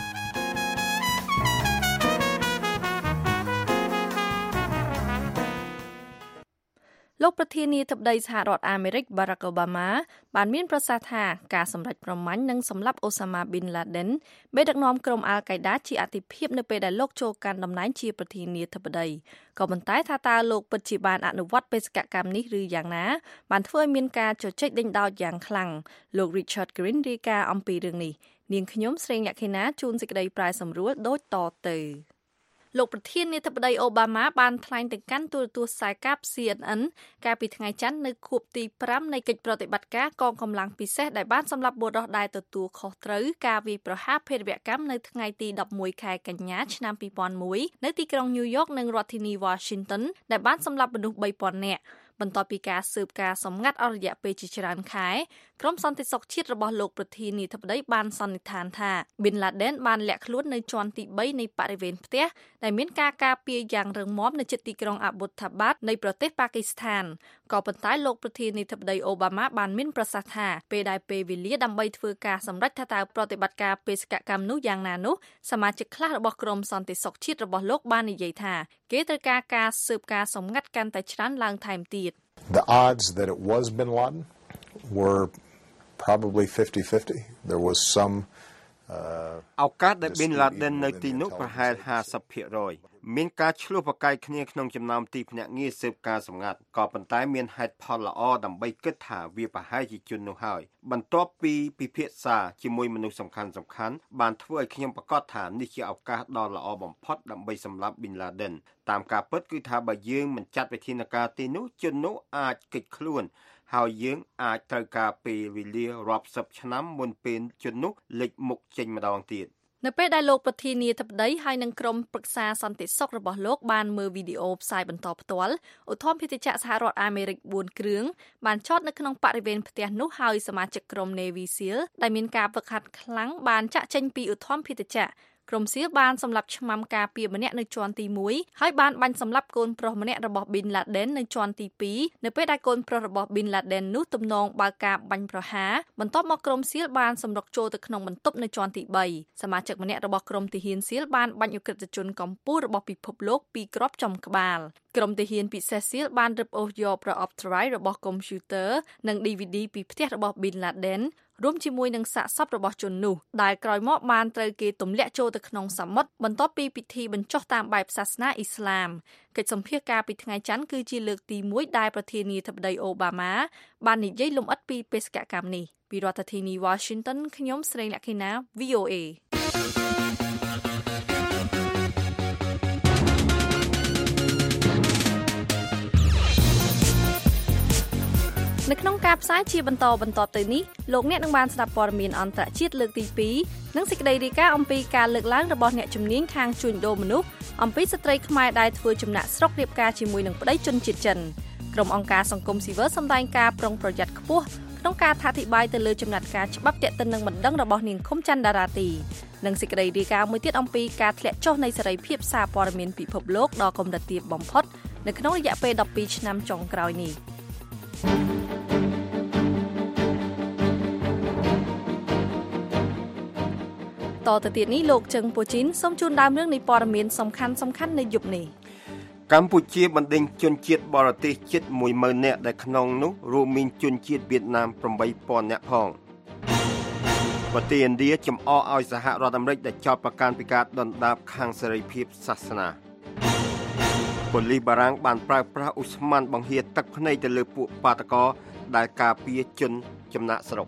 លោកប្រធានាធិបតីសហរដ្ឋអាមេរិក Barack Obama បានមានប្រសាសន៍ថាការសម្រេចប្រមាញ់និងសម្លាប់ Osama bin Laden មេដឹកនាំក្រុម Al-Qaeda ជាអតិភិបនៅពេលដែលលោកចូលកាន់តំណែងជាប្រធានាធិបតីក៏ប៉ុន្តែថាតើលោកពិតជាបានអនុវត្តបេសកកម្មនេះឬយ៉ាងណាបានធ្វើឲ្យមានការជជែកដេញដោតយ៉ាងខ្លាំងលោក Richard Green រាយការណ៍អំពីរឿងនេះនាងខ្ញុំស្រីញ៉ាខេណាជួនសេចក្តីប្រាយសម្រួលដូចតទៅលោកប្រធានាធិបតីអូបាម៉ាបានថ្លែងទៅកាន់ទូរទស្សន៍ខ្សែកាប C N N កាលពីថ្ងៃច័ន្ទនៅខួបទីប្រាំនៃកិច្ចប្រតិបត្តិការកងកម្លាំងពិសេសដែលបានសម្លាប់បុរសដែលទទួលខុសត្រូវការវាយប្រហារភេរវកម្មនៅថ្ងៃទីដប់មួយខែកញ្ញាឆ្នាំពីរពាន់មួយនៅទីក្រុង New York និងរដ្ឋធានី Washington ដែលបានសម្លាប់មនុស្សបីពាន់នាក់បន្ទាប់ពីការស៊ើបការសម្ងាត់អស់រយៈពេលជាច្រើនខែក្រុមសន្តិសុខជាតិរបស់លោកប្រធានាធិបតីបានសន្និដ្ឋានថា Bin Laden បានលាក់ខ្លួននៅជាន់ទីបីនៃបរិវេណផ្ទះដែលមានការការពារយ៉ាងរឹងមាំនៅជិតទីក្រុង Abbottabad នៃប្រទេសប៉ាគីស្ថានក៏ប៉ុន្តែលោកប្រធានាធិបតីអូបាម៉ាបានមានប្រសាសន៍ថាពេលដែលពេលវេលាដើម្បីធ្វើការសម្រេចថាតើប្រតិបត្តិការបេសកកម្មនោះយ៉ាងណានោះសមាជិកខ្លះរបស់ក្រុមសន្តិសុខជាតិរបស់លោកបាននិយាយថាគេត្រូវការការស៊ើបការសម្ងាត់កាន់តែច្រើនឡើងថែមទៀត The odds that it was bin Laden were probably fifty fifty. There was some ឱកាសដែល Bin Laden នៅទីនោះប្រហែល ห้าสิบភាគរយ មានការឆ្លោះប្រកែកគ្នាក្នុងចំណោមទីភ្នាក់ងារស៊ើបការសម្ងាត់ក៏ប៉ុន្តែមានហេតុផលល្អដើម្បីគិតថាវាប្រហែលជាជននោះហើយបន្ទាប់ពីពិភាក្សាជាមួយមនុស្សសំខាន់សំខាន់បានធ្វើឲ្យខ្ញុំប្រកាសថានេះជាឱកាសដ៏ល្អបំផុតដើម្បីសម្លាប់ Bin Laden តាមការពិតគឺថាបើយើងមិនចាត់វិធានការទីនោះជននោះអាចគេចខ្លួនហើយយើងអាចត្រូវការពេលវេលារាប់សិបឆ្នាំមុនពេលជននោះលេចមុខចេញម្ដងទៀតនៅពេលដែលលោកប្រធានាធិបតីហើយនឹងក្រុមប្រឹក្សាសន្តិសុខរបស់លោកបានមើលវីដេអូផ្សាយបន្តផ្ទាល់ឧទ្ធម្ភាគចក្រសហរដ្ឋអាមេរិកបួនគ្រឿងបានចតនៅក្នុងបរិវេណផ្ទះនោះហើយសមាជិកក្រុម Navy SEAL ដែលមានការហ្វឹកហាត់ខ្លាំងបានចាក់ចេញពីឧទ្ធម្ភាគចក្រក្រុមសៀលបានសម្លាប់ឆ្មាំការពារម្នាក់នៅជាន់ទីមួយហើយបានបាញ់សម្លាប់កូនប្រុសម្នាក់របស់ Bin Laden នៅជាន់ទីពីរនៅពេលដែលកូនប្រុសរបស់ Bin Laden នោះទំនងបើកការបាញ់ប្រហារបន្ទាប់មកក្រុមសៀលបានសម្រុកចូលទៅក្នុងបន្ទប់នៅជាន់ទីបីសមាជិកម្នាក់របស់ក្រុមទាហានសៀលបានបាញ់អ ுக ្រិតជនកម្ពុជារបស់ពិភពលោកពីរគ្រាប់ចំក្បាលក្រុមទាហានពិសេសសៀលបានរឹបអូសយកប្រអប់ drive របស់កុំព្យូទ័រនិង D V D ពីផ្ទះរបស់ Bin Ladenរួមជាមួយនឹងសាកសពរបស់ជននោះដែលក្រោយមកបានត្រូវគេទម្លាក់ចូលទៅក្នុងសមុទ្របន្ទាប់ពីពិធីបញ្ចុះតាមបែបសាសនាអ៊ីស្លាមកិច្ចសម្ភាសន៍ការពីថ្ងៃច័ន្ទគឺជាលើកទីមួយដែលប្រធានាធិបតីអូបាម៉ាបាននិយាយលម្អិតពីបេសកកម្មនេះពីរដ្ឋធានី Washington ខ្ញុំស្រីលក្ខិណា V O Aនៅក្នុងការការផ្សាយជាបន្តបន្តទៅនេះលោកអ្នកនឹងបានស្ដាប់ព័ត៌មានអន្តរជាតិលើកទីពីរនិងសេចក្តីរាយការណ៍អំពីការលើកឡើងរបស់អ្នកជំនាញខាងជួញដូរមនុស្សអំពីស្ត្រីខ្មែរដែលធ្វើចំណាក់ស្រុករៀបការជាមួយនឹងប្តីជនជាតិចិនក្រុមអង្គការសង្គមស៊ីវិលសម្ដែងការប្រុងប្រយ័ត្នខ្ពស់ក្នុងការថាធិប្បាយទៅលើចំណាត់ការច្បាប់ទាក់ទិននឹងបណ្ដឹងរបស់នាងឃុំច័ន្ទតារាទីនិងសេចក្តីរាយការណ៍មួយទៀតអំពីការធ្លាក់ចុះនៃសេរីភាពសារព័ត៌មានពិភពលោកដ៏កម្រិតទាបបំផុតនៅក្នុងរយៈពេលដប់ពីរឆ្នាំចុងក្រោយនេះតទៅទៀតនេះលោកជឹងពូជីនសូមជូនដើមរឿងនៃព័ត៌មានសំខាន់សំខាន់នៅយប់នេះកម្ពុជាបណ្ដេញជនជាតិបរទេសជិត មួយម៉ឺន នាក់ដែលក្នុងនោះរួមមានជនជាតិវៀតណាម ប្រាំបីពាន់ នាក់ផងប្រទេសឥណ្ឌាចំអកឲ្យសហរដ្ឋអាមេរិកដែលចោទប្រកាន់ពីការដណ្ដើមខាងសេរីភាពសាសនាប៉ូលីសបារាំងបានប្រើប្រាស់ឧស្ម័នបង្ហៀទឹកភ្នែកទៅលើពួកបាតកោដែលការពារជនចំណាក់ស្រុក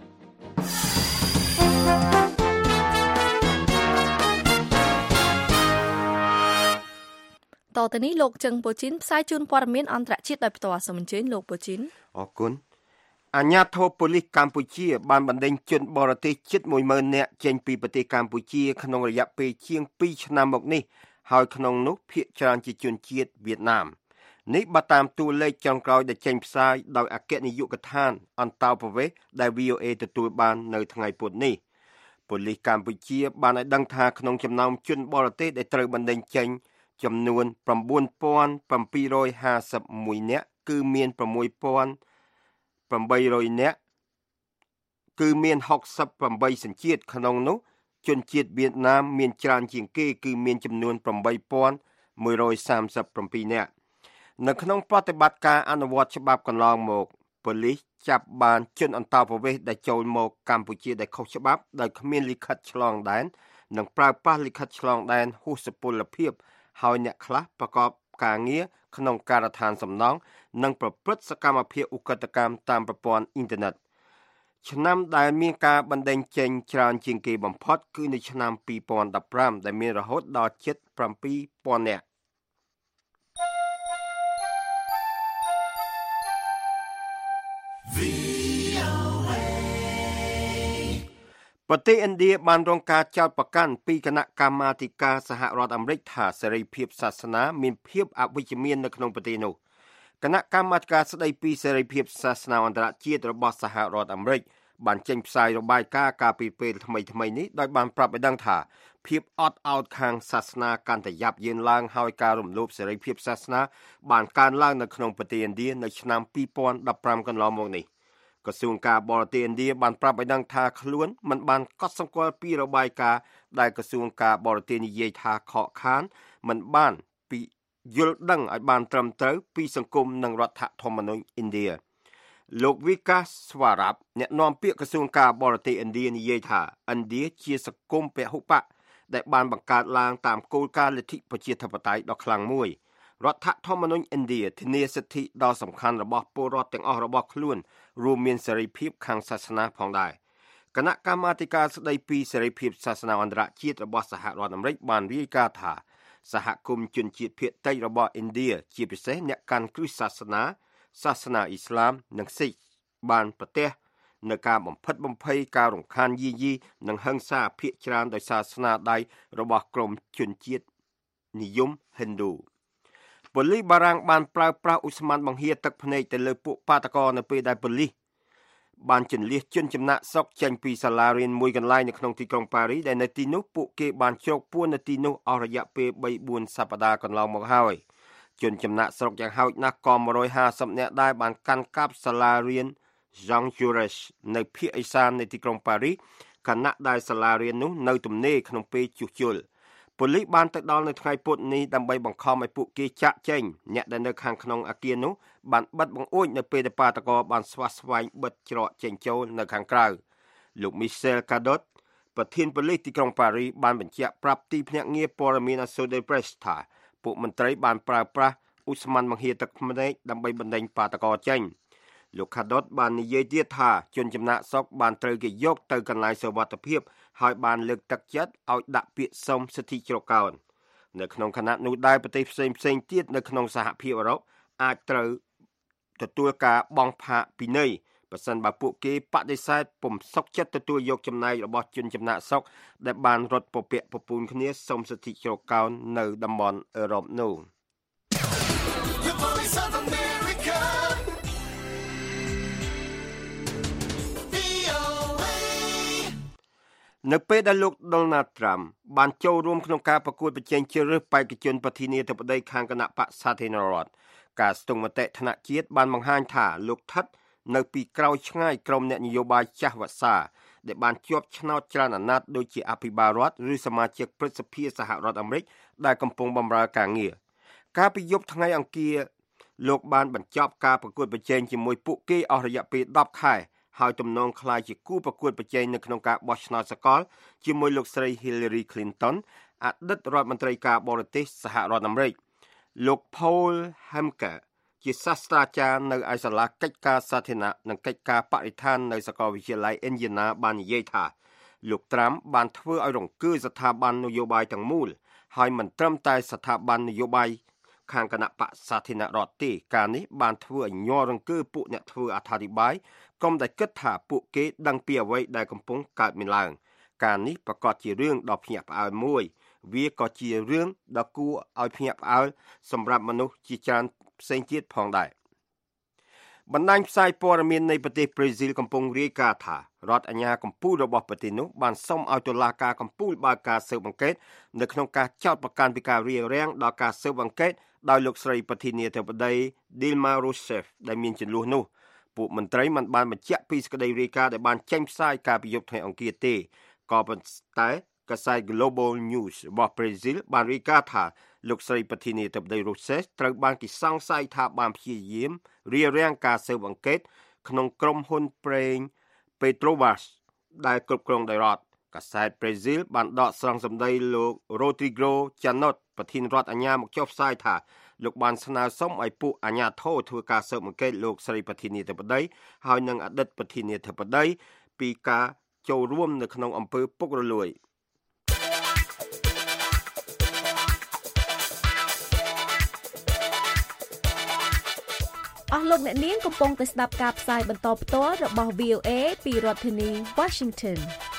តទៅនេះលោកជឹងពូជីនផ្សាយជូនព័ត៌មានអន្តរជាតិដោយផ្ទាល់សូមអញ្ជើញលោកពូជីនអរគុណអាជ្ញាធរប៉ូលីសកម្ពុជាបានបណ្ដេញជនបរទេសជិត មួយម៉ឺន នាក់ចេញពីប្រទេសកម្ពុជាក្នុងរយៈពេលជាងពីរឆ្នាំមកនេះហើយក្នុងនោះភាគច្រើនជាជនជាតិវៀតណាមនេះបើតាមតួលេខចុងក្រោយដែលចេញផ្សាយដោយអគ្គនាយកដ្ឋានអន្តរប្រវេសន៍ដែល វី អូ អេ ទទួលបាននៅថ្ងៃពុធនេះប៉ូលីសកម្ពុជាបានឲ្យដឹងថាក្នុងចំណោមជនបរទេសដែលត្រូវបណ្ដេញចេញចំនួន ប្រាំបួនពាន់ប្រាំពីររយហាសិបមួយ នាក់គឺមាន ប្រាំមួយពាន់ប្រាំបីរយ នាក់គឺមាន ហុកសិបប្រាំបី សញ្ជាតិក្នុងនោះជនជាតិវៀតណាមមានច្រើនជាងគេគឺមានចំនួន ប្រាំបីពាន់មួយរយសាមសិបប្រាំពីរ នាក់នៅក្នុងប្រតិបត្តិការអនុវត្តច្បាប់កន្លងមកប៉ូលីសចាប់បានជនអន្តោប្រវេសន៍ដែលចូលមកកម្ពុជាដែលខុសច្បាប់ដោយគ្មានលិខិតឆ្លងដែននិងប្រើប្រាស់លិខិតឆ្លងដែនហួសសុពលភាពហើយអ្នកខ្លះប្រកបការងារក្នុងការដ្ឋានសំណង់និងប្រព្រឹត្តសកម្មភាពឧក្រិដ្ឋកម្មតាមប្រព័ន្ធអ៊ីនធឺណិតឆ្នាំដែលមានការបណ្ដេញចេញច្រើនជាងគេបំផុតគឺនៅឆ្នាំពីរពាន់ដប់ប្រាំដែលមានរហូតដល់ជិត ប្រាំពីរពាន់ នាក់ប្រទេសឥណ្ឌាបានរងការចោទប្រកាន់ពីគណៈកម្មាធិការសហរដ្ឋអាមេរិកថាសេរីភាពសាសនាមានភាពអវិជ្ជមាននៅក្នុងប្រទេសនោះគណៈកម្មាធិការស្តីពីសេរីភាពសាសនាអន្តរជាតិរបស់សហរដ្ឋអាមេរិកបានចេញផ្សាយរបាយការណ៍កាលពីពេលថ្មីៗនេះដោយបានប្រាប់ឲ្យដឹងថាភាពអត់ឱនខាងសាសនាកាន់តែយ៉ាប់យ៉ឺនឡើងហើយការរំលោភសេរីភាពសាសនាបានកើនឡើងនៅក្នុងប្រទេសឥណ្ឌានៅឆ្នាំពីរពាន់ដប់ប្រាំកន្លងមកនេះក្រសួងការបរទេសឥណ្ឌាបានប្រាប់ឲ្យដឹងថាខ្លួនមិនបានកត់សម្គាល់ពីរបាយការណ៍ដែលក្រសួងការបរទេសនិយាយថាខកខានមិនបានពីយល់ដឹងឲ្យបានត្រឹមត្រូវពីសង្គមនិងរដ្ឋធម្មនុញ្ញឥណ្ឌាលោកវិកាសស្វារ៉ាប់អ្នកនាំពាក្យក្រសួងការបរទេសឥណ្ឌានិយាយថាឥណ្ឌាជាសង្គមពហុបកដែលបានបង្កើតឡើងតាមគោលការណ៍លទ្ធិប្រជាធិបតេយ្យដ៏ខ្លាំងមួយរដ្ឋធម្មនុញ្ញឥណ្ឌាធានាសិទ្ធិដ៏សំខាន់របស់ពលរដ្ឋទាំងអស់របស់ខ្លួនរួមមានសេរីភាពខាងសាសនាផងដែរគណៈកម្មាធិការស្តីពីសេរីភាពសាសនាអន្តរជាតិរបស់សហរដ្ឋអាមេរិកបានរាយការណ៍ថាសហគមន៍ជនជាតិភាគតិចរបស់ឥណ្ឌាជាពិសេសអ្នកកាន់គ្រឹះសាសនាសាសនាអ៊ីស្លាមនិងស៊ីកបានប្រទះនៅការបំផិតបំភ័យការរំខានយាយីនិងហិង្សាភាគច្រើនដោយសារស្នាដៃរបស់ក្រុមជនជាតិនិយមហិណ្ឌូប៉ូលីសបារាំងបានប្រើប្រាស់ឧស្ម័នបង្ហៀទឹកភ្នែកទៅលើពួកបាតកោនៅពេលដែលប៉ូលីសបានជន្លៀសជនចំណាក់ស្រុកចេញពីសាលារៀនមួយកន្លែងនៅក្នុងទីក្រុងប៉ារីសដែលនៅទីនោះពួកគេបានជ្រកពួននៅទីនោះអស់រយៈពេលបីបួនសប្តាហ៍កន្លងមកហើយជនចំណាក់ស្រុកយ៉ាងហោចណាស់ក៏មួយរយហាសិបនាក់ដែរបានកាន់កាប់សាលារៀន Jean Jaurès នៅភូមិឦសាននៃទីក្រុងប៉ារីសខណៈដែលសាលារៀននោះនៅទំនេរក្នុងពេលជួសជុលប៉ូលីសបានទៅដល់នៅថ្ងៃពុធនេះដើម្បីបង្ខំឲ្យពួកគេចាក់ចេញអ្នកដែលនៅខាងក្នុងអគារនោះបានបិទបង្អួចនៅពេលដែលបាតកោបានស្វាស្វែងបិទច្រកចេញចូលនៅខាងក្រៅលោក Michel Cadot ប្រធានប៉ូលីសទីក្រុងប៉ារីសបានបញ្ជាក់ប្រាប់ទីភ្នាក់ងារព័ត៌មាន Associated Press ថាពួកមន្ត្រីបានប្រើប្រាស់ឧស្ម័នបង្ហៀទឹកភ្នែកដើម្បីបណ្ដេញបាតកោចេញលោក Cadot បាននិយាយទៀតថាជនចំណាក់ស្រុកបានត្រូវគេយកទៅកន្លែងសុវត្ថិភាពហើយបានលើកទឹកចិត្តឲ្យដាក់ពាក្យសុំសិទ្ធិជ្រកកោននៅក្នុងគណៈនោះដែរប្រទេសផ្សេងផ្សេងទៀតនៅក្នុងសហភាពអឺរ៉ុបអាចត្រូវទទួលការបង់ផាកពិន័យប្រសិនបើពួកគេបដិសេធពុំសុខចិត្តទទួលយកចំណែករបស់ជនចំណាក់ស្រុកដែលបានរត់ពពាក់ពពូនគ្នាសុំសិទ្ធិជ្រកកោននៅតំបន់អឺរ៉ុបនោះនៅពេលដែលលោក Donald Trump បានចូលរួមក្នុងការប្រកួតប្រជែងជ្រើសរើសបេក្ខជនប្រធានាធិបតីខាងគណៈបក្សសាធារណរដ្ឋការស្ទង់មតិថ្នាក់ជាតិបានបង្ហាញថាលោកថិតនៅពីក្រោយឆ្ងាយក្រុមអ្នកនយោបាយចាស់វស្សាដែលបានជាប់ឆ្នោតច្រើនអាណត្តិដូចជាអភិបាលរដ្ឋឬសមាជិកព្រឹទ្ធសភាសហរដ្ឋអាមេរិកដែលកំពុងបម្រើការងារកាលពីយប់ថ្ងៃអង្គារលោកបានបញ្ចប់ការប្រកួតប្រជែងជាមួយពួកគេអស់រយៈពេលដប់ខែហើយទំនងក្លាយជាគូប្រកួតប្រជែងនៅក្នុងការបោះឆ្នោតសកលជាមួយលោកស្រី Hillary Clinton អតីតរដ្ឋមន្ត្រីការបរទេសសហរដ្ឋអាមេរិកលោក Paul Hamka ជាសាស្ត្រាចារ្យនៅឯសាលាកិច្ចការសាធារណៈនិងកិច្ចការបរិស្ថាននៅសាកលវិទ្យាល័យ Indiana បាននិយាយថាលោក Trump បានធ្វើឲ្យរង្គើស្ថាប័ននយោបាយទាំងមូលហើយមិនត្រឹមតែស្ថាប័ននយោបាយខាងគណៈបក្សសាធារណរដ្ឋទេការនេះបានធ្វើឲ្យញ័ររង្គើពួកអ្នកធ្វើអត្ថាធិប្បាយកុំតែគិតថាពួកគេដឹងពីអ្វីដែលកំពុងកើតមានឡើងការនេះប្រកាសជារឿងដ៏ភ្ញាក់ផ្អើលមួយវាក៏ជារឿងដ៏គួរឲ្យភ្ញាក់ផ្អើលសម្រាប់មនុស្សជាច្រើនផ្សេងទៀតផងដែរបណ្ដាញផ្សាយព័ត៌មាននៃប្រទេសប្រេស៊ីលកំពុងរាយការណ៍ថារដ្ឋអាជ្ញាកម្ពុជារបស់ប្រទេសនោះបានសុំឲ្យតុលាការកម្ពុជាបើកការស៊ើបអង្កេតនៅក្នុងការចោទប្រកាន់ពីការរារាំងដល់ការស៊ើបអង្កេតដោយលោកស្រីប្រធានាធិបតី Dilma Rousseff ដែលមានចំនួននោះពួកមន្ត្រីមិនបានបញ្ជាក់ពីសេចក្តីរាយការណ៍ដែលបានចេញផ្សាយកាលពីយប់ថ្ងៃអង្គារទេក៏ប៉ុន្តែកាសែត Global News របស់ប្រេស៊ីលបានរាយការណ៍ថាលោកស្រីប្រធានាធិបតី Rousseff ត្រូវបានគេសង្ស័យថាបានព្យាយាមរារាំងការស៊ើបអង្កេតក្នុងក្រុមហ៊ុនប្រេង Petrobras ដែលគ្រប់គ្រងដោយរដ្ឋកាសែតប្រេស៊ីលបានដកស្រង់សម្ដីលោក Rodrigo Chanot ប្រធានរដ្ឋអាជ្ញាមកចុះផ្សាយថាលោកបានស្នើសុំឲ្យពួកអាជ្ញាធរធ្វើការស៊ើបអង្កេតលោកស្រីប្រធានាធិបតីហើយនិងអតីតប្រធានាធិបតីពីការចូលរួមនៅក្នុងអំពើពុករលួយអស់លោកអ្នកនាងកំពុងតែស្ដាប់ការផ្សាយបន្តផ្ទាល់របស់ វី អូ เอ ពីរដ្ឋធានី Washington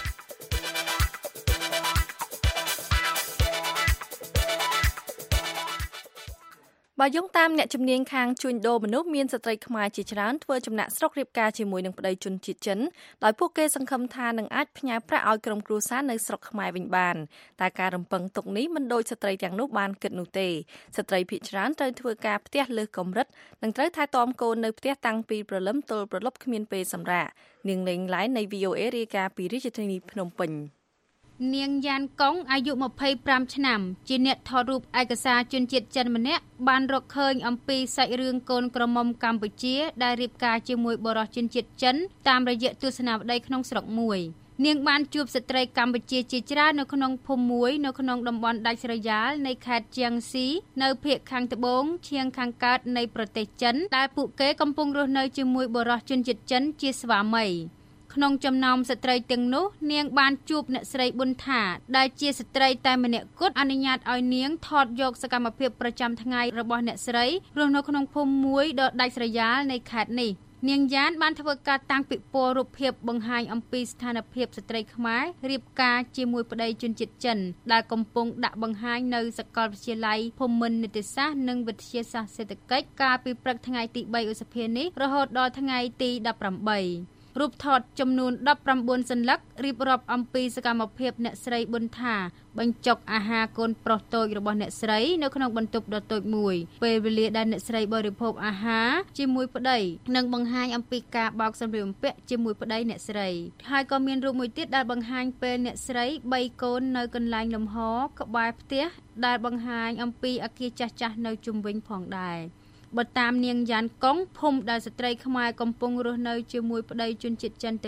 បើយោងតាមអ្នកជំនាញខាងជួញដូរមនុស្សមានស្ត្រីខ្មែរជាច្រើនធ្វើចំណាក់ស្រុករៀបការជាមួយនឹងប្តីជនជាតិចិនដោយពួកគេសង្ឃឹមថានឹងអាចផ្ញើប្រាក់ឲ្យក្រុមគ្រួសារនៅស្រុកខ្មែរវិញបានតែការរំពឹងទុកនេះមិនដូចស្ត្រីទាំងនោះបានគិតនោះទេស្ត្រីភាគច្រើនត្រូវធ្វើការផ្ទះលើសកម្រិតនិងត្រូវថែទាំកូននៅផ្ទះតាំងពីព្រលឹមទល់ព្រលប់គ្មានពេលសម្រាកនាងលេងឡៃនៃ វី អូ เอ រាយការណ៍ពីរាជធានីភ្នំពេញនាងយ៉ានកុងអាយុម្ភៃប្រាំឆ្នាំជាអ្នកថតរូបឯកសារជនជាតិចិនម្នាក់បានរកឃើញអំពីសាច់រឿងកូនក្រមុំកម្ពុជាដែលរៀបការជាមួយបុរសជនជាតិចិនតាមរយៈទស្សនាវដ្តីក្នុងស្រុកមួយនាងបានជួបស្ត្រីកម្ពុជាជាច្រើននៅក្នុងភូមិមួយនៅក្នុងតំបន់ដាច់ស្រយាលនៃខេត្តជាងស៊ីនៅភាគខាងត្បូងឈៀងខាងកើតនៃប្រទេសចិនដែលពួកគេកំពុងរស់នៅជាមួយបុរសជនជាតិចិនជាស្វាមីក្នុងចំណោមស្ត្រីទាំងនោះនាងបានជួបអ្នកស្រីប៊ុនថាដែលជាស្ត្រីតែម្នាក់គត់អនុញ្ញាតឲ្យនាងថតយកសកម្មភាពប្រចាំថ្ងៃរបស់អ្នកស្រីរស់នៅក្នុងភូមិមួយដ៏ដាច់ស្រយាលនៃខេត្តនេះនាងយ៉ានបានធ្វើការតាំងពិព័រណ៍រូបភាពបង្ហាញអំពីស្ថានភាពស្ត្រីខ្មែររៀបការជាមួយប្តីជនជាតិចិនដែលកំពុងដាក់បង្ហាញនៅសាកលវិទ្យាល័យភូមិន្ទនីតិសាស្ត្រនិងវិទ្យាសាស្ត្រសេដ្ឋកិច្ចកាលពីព្រឹកថ្ងៃទីបីឧសភានេះរហូតដល់ថ្ងៃទីដប់ប្រាំបីរូបថតចំនួនដប់ប្រាំបួនសន្លឹករៀបរាប់អំពីសកម្មភាពអ្នកស្រីប៊ុនថាបញ្ចុកអាហារកូនប្រុសតូចរបស់អ្នកស្រីនៅក្នុងបន្ទប់ដ៏តូចមួយពេលវេលាដែលអ្នកស្រីបរិភោគអាហារជាមួយប្តីនិងបង្ហាញអំពីការបោកសម្លៀកបំពាក់ជាមួយប្តីអ្នកស្រីហើយក៏មានរូបមួយទៀតដែលបង្ហាញពេលអ្នកស្រីបីកូននៅកន្លែងលំហក្បែរផ្ទះដែលបង្ហាញអំពីអគារចាស់ៗនៅជុំវិញផងដែរបើតាមនាងយ៉ានកុងភូមិដែលស្ត្រីខ្មែរកំពុងរស់នៅជាមួយប្តីជនជាតិចិនទាំងនេះ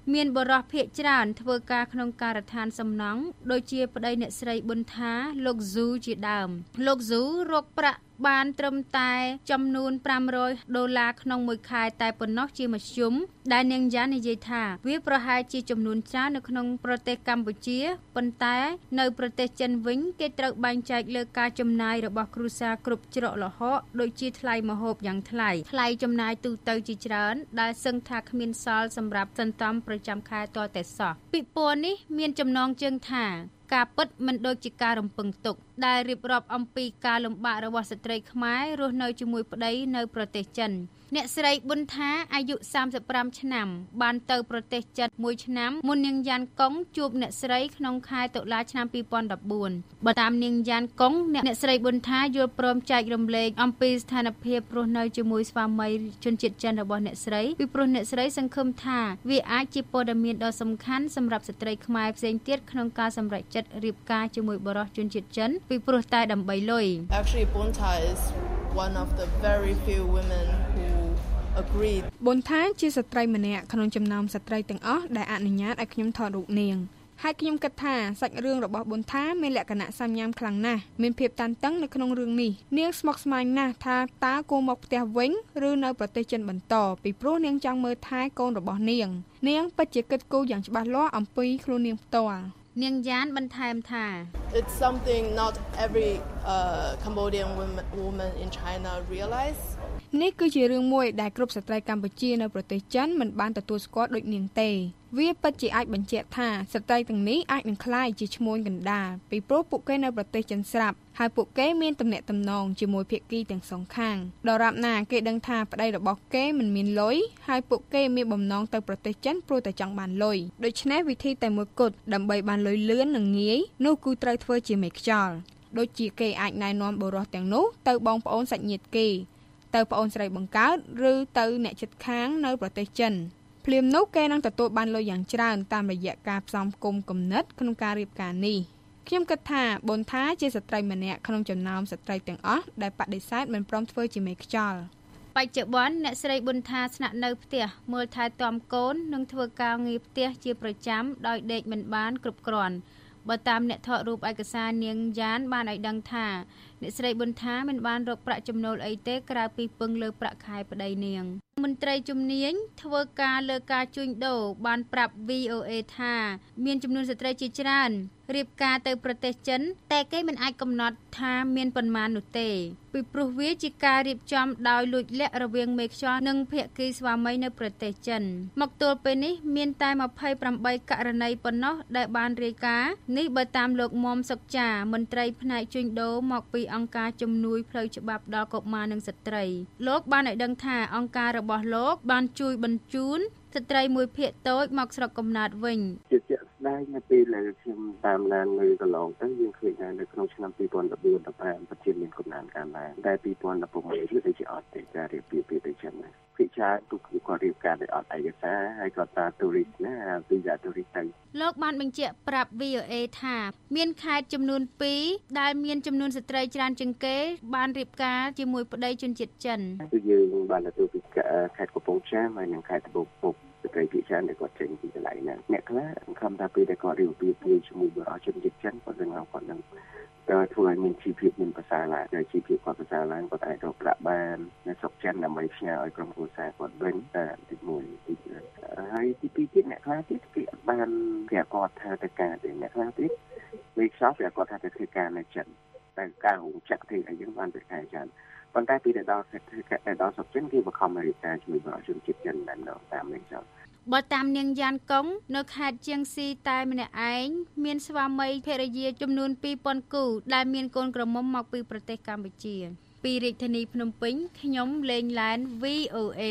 មានបរិះភាគច្រើនធ្វើការក្នុងការដ្ឋានសំណង់ដូចជាប្តីអ្នកស្រីប៊ុនថាលោកស៊ូជាដើមលោកស៊ូរកប្រាក់បានត្រឹមតែចំនួនfive hundredដុល្លារក្នុងមួយខែតែប៉ុណ្ណោះជាមធ្យមដែលនាងយ៉ាននិយាយថាវាប្រហែលជាចំនួនច្រើននៅក្នុងប្រទេសកម្ពុជាប៉ុន្តែនៅប្រទេសចិនវិញគេត្រូវបែងចែកលើការចំណាយរបស់គ្រួសារគ្រប់ច្រកល្ហកដូចជាថ្លៃម្ហូបយ៉ាងថ្លៃថ្លៃចំណាយទូទៅជាច្រើនដែលសឹងថាគ្មានសល់សម្រាប់សន្សំប្រចាំខែតតែសោះពិព័រណ៍នេះមានចំណងជើងថាការពិតមិនដូចជាការរំពឹងទុកដែលរៀបរាប់អំពីការលំបាករបស់ស្ត្រីខ្មែររស់នៅជាមួយប្តីនៅប្រទេសចិនអ្នកស្រីប៊ុនថាអាយុthirty-fiveឆ្នាំបានទៅប្រទេសចិនមួយឆ្នាំមុននាងយ៉ានកុងជួបអ្នកស្រីក្នុងខែតុលាឆ្នាំtwo thousand fourteenបើតាមនាងយ៉ានកុងអ្នកអ្នកស្រីប៊ុនថាយល់ព្រមចែករំលែកអំពីស្ថានភាពរស់នៅជាមួយស្វាមីជនជាតិចិនរបស់អ្នកស្រីពីព្រោះអ្នកស្រីសង្ឃឹមថាវាអាចជាព័ត៌មានដ៏សំខាន់សម្រាប់ស្ត្រីខ្មែរផ្សេងទៀតក្នុងការសម្រេចចិត្តរៀបការជាមួយបុរសជនជាតិចិនពីព្រោះតែដើម្បីលុយ Actually Bonta is one of the very few women who agreed ប៊ុនថាជាស្ត្រីម្នាក់ក្នុងចំណោមស្ត្រីទាំងអស់ដែលអនុញ្ញាតឲ្យខ្ញុំថតរូបនាងហើយខ្ញុំគិតថាសាច់រឿងរបស់ប៊ុនថាមានលក្ខណៈសាមញ្ញខ្លាំងណាស់មានភាពតានតឹងនៅក្នុងរឿងនេះនាងស្មុគស្មាញណាស់ថាតើគួរមកផ្ទះវិញឬនៅប្រទេសចិនបន្តពីព្រោះនាងចង់មើលថែកូនរបស់នាងនាងពិតជាគិតគូរយ៉ាងច្បាស់លាស់អំពីខ្លួននាងផ្ទាល់នាងយ៉ានបន្ថែមថា It's something not every uh, Cambodian woman, woman in China realize នេះគឺជារឿងមួយដែលគ្រប់ស្ត្រីកម្ពុជានៅប្រទេសចិនមិនបានទទួលស្គាល់ដូចនាងទេវាពិតជាអាចបញ្ជាក់ថាស្ត្រីទាំងនេះអាចនឹងក្លាយជាឈ្មួញកណ្ដាលពីព្រោះពួកគេនៅប្រទេសចិនស្រាប់ហើយពួកគេមានទំនាក់ទំនងជាមួយភាគីទាំងសងខាងដរាបណាគេដឹងថាប្តីរបស់គេមិនមានលុយហើយពួកគេមានបំណងទៅប្រទេសចិនព្រោះតែចង់បានលុយដូច្នេះវិធីតែមួយគត់ដើម្បីបានលុយលឿននិងងាយនោះគឺត្រូវធ្វើជាមេខ្យល់ដូចជាគេអាចណែនាំបុរសទាំងនោះទៅបងប្អូនសាច់ញាតិគេទៅប្អូនស្រីបង្កើតឬទៅអ្នកជិតខាងនៅប្រទេសចិនភ្លាមនោះគេនឹងទទួលបានលុយយ៉ាងច្រើនតាមរយៈការផ្សំគុំគំនិតក្នុងការរៀបការនេះខ្ញុំគិតថាប៊ុនថាជាស្ត្រីម្នាក់ក្នុងចំណោមស្ត្រីទាំងអស់ដែលបដិសេធមិនព្រមធ្វើជាមេខ្យល់បច្ចុប្បន្នអ្នកស្រីប៊ុនថាស្នាក់នៅផ្ទះមើលថែទាំកូននិងធ្វើការងារផ្ទះជាប្រចាំដោយដេកមិនបានគ្រប់គ្រាន់បើតាមអ្នកថតរូបឯកសារនាងយ៉ានបានឲ្យដឹងថាអ្នកស្រីប៊ុនថាមិនបានរកប្រាក់ចំណូលអីទេក្រៅពីពឹងលើប្រាក់ខែប្តីនាងមន្ត្រីជំនាញធ្វើការលើការជួញដូរបានប្រាប់ V O A ថាមានចំនួនស្ត្រីជាច្រើនរៀបការទៅប្រទេសចិនតែគេមិនអាចកំណត់ថាមានប៉ុន្មាននោះទេពីព្រោះវាជាការរៀបចំដោយលួចលាក់រវាងមេខ្យល់និងភាគីស្វាមីនៅប្រទេសចិនមកទល់ពេលនេះមានតែtwenty-eightករណីប៉ុណ្ណោះដែលបានរាយការណ៍នេះបើតាមលោកមុំសុកចាមន្ត្រីផ្នែកជួញដូរមកពីអង្គការជំនួយផ្លូវច្បាប់ដល់កុមារនិងស្ត្រីលោកបានឲ្យដឹងថាអង្គការរបស់លោកបានជួយបញ្ជូនស្ត្រីមួយភាគតូចមកស្រុកកំណើតវិញជាជាក់ស្ដែងនៅពេលដែលខ្ញុំតាមដាននៅកន្លងទៅយើងឃើញថានៅក្នុងឆ្នាំtwo thousand fourteen 15ពិតជាមានកំណើនកើនឡើងតែtwo thousand sixteenគឺដូចជាអត់ទេការរៀបពីពីទៅចឹងណាភាគច្រើនទូគឺគាត់រៀបការដោយអត់ឯកសារហើយគាត់តាទូរីណាពីយ៉ាទូរីទៅលោកបានបញ្ជាក់ប្រាប់ V O A ថាមានខេត្តចំនួនtwoដែលមានចំនួនស្ត្រីច្រើនជាងគេបានរៀបការជាមួយប្តីជនជាតិចិនគឺយើងបានទទួលពីខេត្តកំពង់ចាមហើយនិងខេត្តត្បូងពុកស្ត្រីភាគច្រើនដែលគាត់ចេញពីកន្លែងហ្នឹងអ្នកខ្លះសង្ឃឹមថាពេលដែលគាត់រៀបពីពីជាមួយបុរសជនជាតិចិនគាត់នឹងគាត់នឹងទៅធ្វើឲ្យមានជីវភាពមានប្រសើរឡើងហើយជីវភាពគាត់ប្រសើរឡើងគាត់អាចរកប្រាក់បាននៅស្រុកចិនដើម្បីផ្ញើឲ្យក្រុមគ្រួសារគាត់វិញតែទីមួយទីហើយទីពីរទៀតអ្នកខ្លះទៀតគេបានប្រាប់គាត់ថាទៅការទេអ្នកខ្លះទៀតវាខ្សោយប្រាប់គាត់ថាទៅធ្វើការនៅចិនតែការហូរចាក់ទេឲ្យយើងបានទៅការចិនប៉ុន្តែពីដល់ដល់ដល់ស្រុកចិនគេបង្ខំឲ្យរៀបការជាមួយបុរសជនជាតិចិនតែម្ដងតាមនេះចុះបើតាមនាងយ៉ានកុងនៅខេត្តជាងស៊ីតែម្នាក់ឯងមានស្វាមីភរិយាចំនួនtwo thousandគូដែលមានកូនក្រមុំមកពីប្រទេសកម្ពុជាពីរាជធានីភ្នំពេញខ្ញុំលេងឡែន V O A